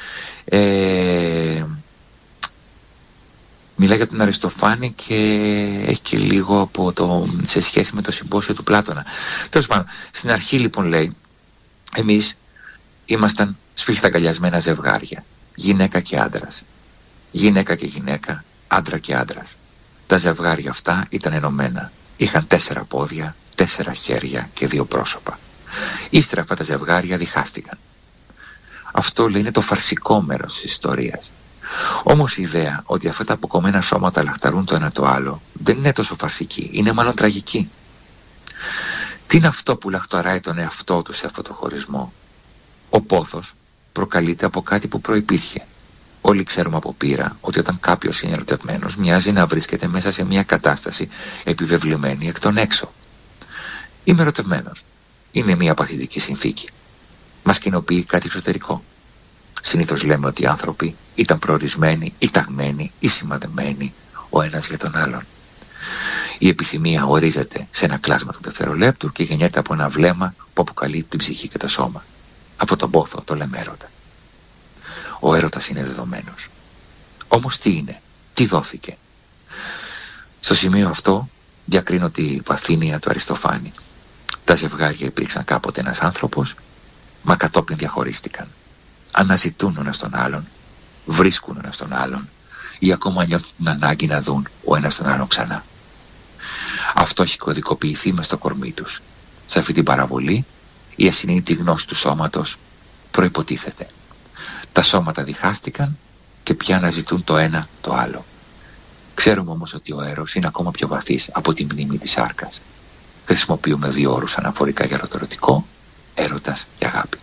Ε, μιλάει για τον Αριστοφάνη και έχει και λίγο από το, σε σχέση με το συμπόσιο του Πλάτωνα. Τέλος πάντων, στην αρχή λοιπόν λέει, εμείς ήμασταν σφιχταγκαλιασμένα ζευγάρια, γυναίκα και άντρας, γυναίκα και γυναίκα, άντρα και άντρας. Τα ζευγάρια αυτά ήταν ενωμένα, είχαν τέσσερα πόδια, τέσσερα χέρια και δύο πρόσωπα. Ύστερα αυτά τα ζευγάρια διχάστηκαν. Αυτό λέει είναι το φαρσικό μέρος της ιστορίας. Όμως η ιδέα ότι αυτά τα αποκομμένα σώματα λαχταρούν το ένα το άλλο δεν είναι τόσο φαρσική, είναι μάλλον τραγική. Τι είναι αυτό που λαχταράει τον εαυτό του σε αυτό το χωρισμό? Ο πόθος προκαλείται από κάτι που προϋπήρχε. Όλοι ξέρουμε από πείρα ότι όταν κάποιος είναι ερωτευμένος μοιάζει να βρίσκεται μέσα σε μια κατάσταση επιβεβλημένη εκ των έξω. Είμαι ερωτευμένος. Είναι μια παθητική συνθήκη. Μας κοινοποιεί κάτι εξωτερικό. Συνήθως λέμε ότι οι άνθρωποι ήταν προορισμένοι ή ταγμένοι ή σημαδεμένοι ο ένας για τον άλλον. Η επιθυμία ορίζεται σε ένα κλάσμα του δευτερολέπτου και γεννιέται από ένα βλέμμα που αποκαλεί την ψυχή και το σώμα. Από τον πόθο το λέμε έρωτα. Ο έρωτας είναι δεδομένος. Όμως τι είναι, τι δόθηκε? Στο σημείο αυτό διακρίνω τη βαθύνεια του Αριστοφάνη. Τα ζευγάρια υπήρξαν κάποτε ένας άνθρωπος, μα κατόπιν διαχωρίστηκαν. Αναζητούν ένας τον άλλον, βρίσκουν ένας τον άλλον ή ακόμα νιώθουν την ανάγκη να δουν ο ένας τον άλλον ξανά. Αυτό έχει κωδικοποιηθεί μες στο κορμί τους. Σε αυτή την παραβολή η ασυνείδητη γνώση του σώματος προϋποτίθεται. Τα σώματα διχάστηκαν και πια αναζητούν το ένα το άλλο. Ξέρουμε όμως ότι ο έρος είναι ακόμα πιο βαθύς από τη μνήμη της σάρκας. Χρησιμοποιούμε δύο όρους αναφορικά για το ερωτικό, έρωτας και αγάπη.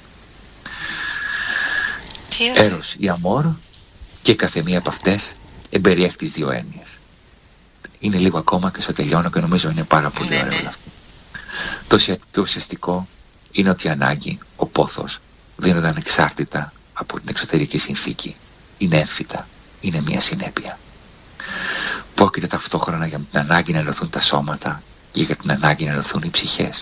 Έρος ή αμόρ, και κάθε μία από αυτές εμπεριέχει τις δύο έννοιες. Είναι λίγο ακόμα και στο τελειώνω και νομίζω είναι πάρα πολύ ωραίο όλο αυτό. Το, το ουσιαστικό είναι ότι η ανάγκη, ο πόθος, δίνονται ανεξάρτητα από την εξωτερική συνθήκη. Είναι έμφυτα, είναι μία συνέπεια. Πρόκειται ταυτόχρονα για την ανάγκη να ενωθούν τα σώματα και για την ανάγκη να ενωθούν οι ψυχές.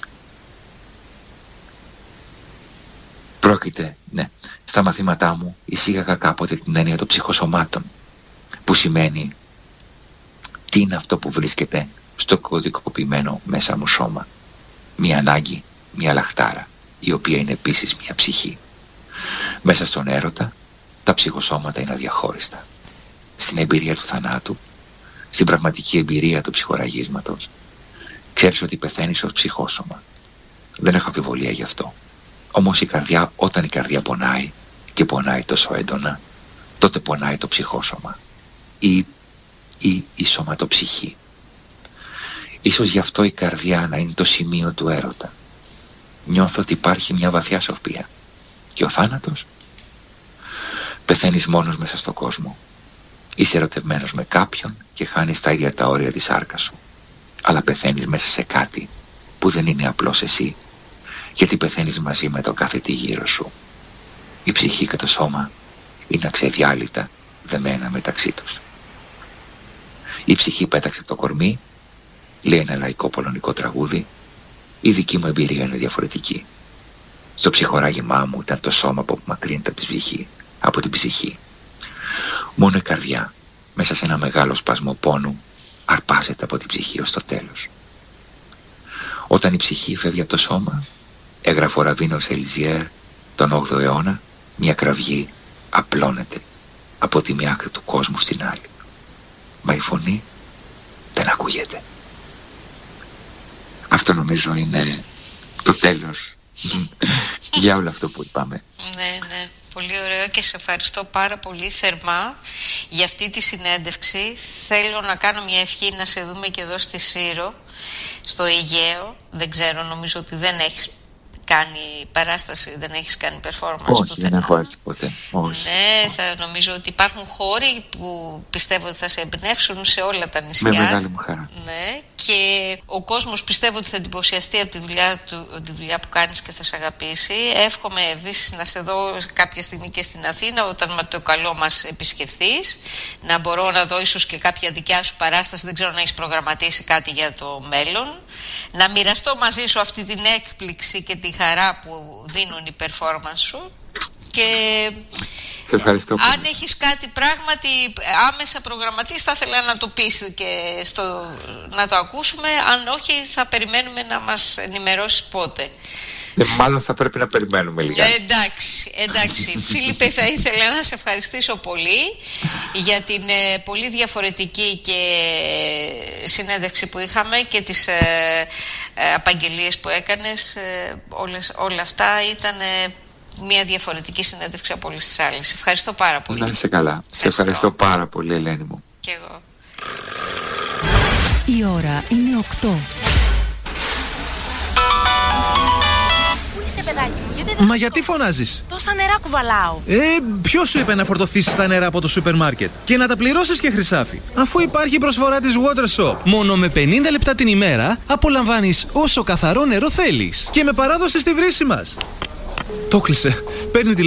Πρόκειται, ναι, στα μαθήματά μου εισήγαγα κάποτε την έννοια των ψυχοσωμάτων, που σημαίνει τι είναι αυτό που βρίσκεται στο κωδικοποιημένο μέσα μου σώμα. Μία ανάγκη, μία λαχτάρα, η οποία είναι επίσης μία ψυχή. Μέσα στον έρωτα τα ψυχοσώματα είναι αδιαχώριστα. Στην εμπειρία του θανάτου, στην πραγματική εμπειρία του ψυχοραγίσματος, ξέρεις ότι πεθαίνεις ως ψυχόσωμα. Δεν έχω αμφιβολία γι' αυτό. Όμως η καρδιά, όταν η καρδιά πονάει και πονάει τόσο έντονα, τότε πονάει το ψυχόσωμα ή, ή η σωματοψυχή. Ίσως γι' αυτό η καρδιά να είναι το σημείο του έρωτα. Νιώθω ότι υπάρχει μια βαθιά σοφία. Και ο θάνατος? Πεθαίνεις μόνος μέσα στον κόσμο. Είσαι ερωτευμένος με κάποιον και χάνεις τα ίδια τα όρια της σάρκας σου. Αλλά πεθαίνεις μέσα σε κάτι που δεν είναι απλώς εσύ, γιατί πεθαίνεις μαζί με το κάθε τι γύρω σου. Η ψυχή και το σώμα είναι αξεδιάλειπτα δεμένα μεταξύ τους. Η ψυχή πέταξε από το κορμί, λέει ένα λαϊκό πολωνικό τραγούδι. Η δική μου εμπειρία είναι διαφορετική. Στο ψυχοράγημά μου ήταν το σώμα που απομακρύνεται από τη ψυχή, από την ψυχή. Μόνο η καρδιά, μέσα σε ένα μεγάλο σπασμό πόνου, αρπάζεται από την ψυχή ως το τέλος. Όταν η ψυχή φεύγει από το σώμα, έγραφε ο Ραβίνος Ελιζιέρ τον όγδοο αιώνα, μια κραυγή απλώνεται από τη μία άκρη του κόσμου στην άλλη. Μα η φωνή δεν ακούγεται. Αυτό νομίζω είναι το τέλος για όλο αυτό που είπαμε. Ναι, ναι. Πολύ ωραίο και σε ευχαριστώ πάρα πολύ θερμά για αυτή τη συνέντευξη. Θέλω να κάνω μια ευχή να σε δούμε και εδώ στη Σύρο, στο Αιγαίο. Δεν ξέρω, νομίζω ότι δεν έχεις κάνει παράσταση, δεν έχεις κάνει performance. Όχι, δεν έχω έρθει ποτέ. Όχι. Ναι, θα νομίζω ότι υπάρχουν χώροι που πιστεύω ότι θα σε εμπνεύσουν σε όλα τα νησιά. Με μεγάλη μου χαρά. Ναι, και ο κόσμος πιστεύω ότι θα εντυπωσιαστεί από τη δουλειά, του, τη δουλειά που κάνεις και θα σε αγαπήσει. Εύχομαι επίσης να σε δω κάποια στιγμή και στην Αθήνα, όταν με το καλό μας επισκεφθείς, να μπορώ να δω ίσως και κάποια δικιά σου παράσταση. Δεν ξέρω να έχεις προγραμματίσει κάτι για το μέλλον. Να μοιραστώ μαζί σου αυτή την έκπληξη και τη χαρά που δίνουν οι performance σου. Και σε ευχαριστώ πολύ. Αν έχεις κάτι πράγματι άμεσα προγραμματίσει, θα ήθελα να το πεις και στο, να το ακούσουμε. Αν όχι, θα περιμένουμε να μας ενημερώσεις πότε. Ε, μάλλον θα πρέπει να περιμένουμε λίγα. Ε, εντάξει, εντάξει. Φίλιππε, θα ήθελα να σε ευχαριστήσω πολύ για την ε, πολύ διαφορετική και συνέντευξη που είχαμε και τις ε, ε, απαγγελίες που έκανες. Ε, όλες, όλα αυτά ήταν ε, μια διαφορετική συνέντευξη από όλες τις άλλες. Ευχαριστώ πάρα πολύ. Να είσαι καλά. Ευχαριστώ. Σε ευχαριστώ πάρα πολύ, Ελένη μου. Και εγώ. Η ώρα είναι οκτώ. Είσαι, παιδάκι μου, γιατί δεν Μα γιατί φωνάζεις? Τόσα νερά κουβαλάω. Ε, ποιος σου είπε να φορτωθήσεις τα νερά από το σούπερ μάρκετ και να τα πληρώσεις και χρυσάφι, αφού υπάρχει προσφορά της Water Shop. Μόνο με πενήντα λεπτά την ημέρα απολαμβάνεις όσο καθαρό νερό θέλεις και με παράδοση στη βρύση μας. Το κλείσε. Παίρνει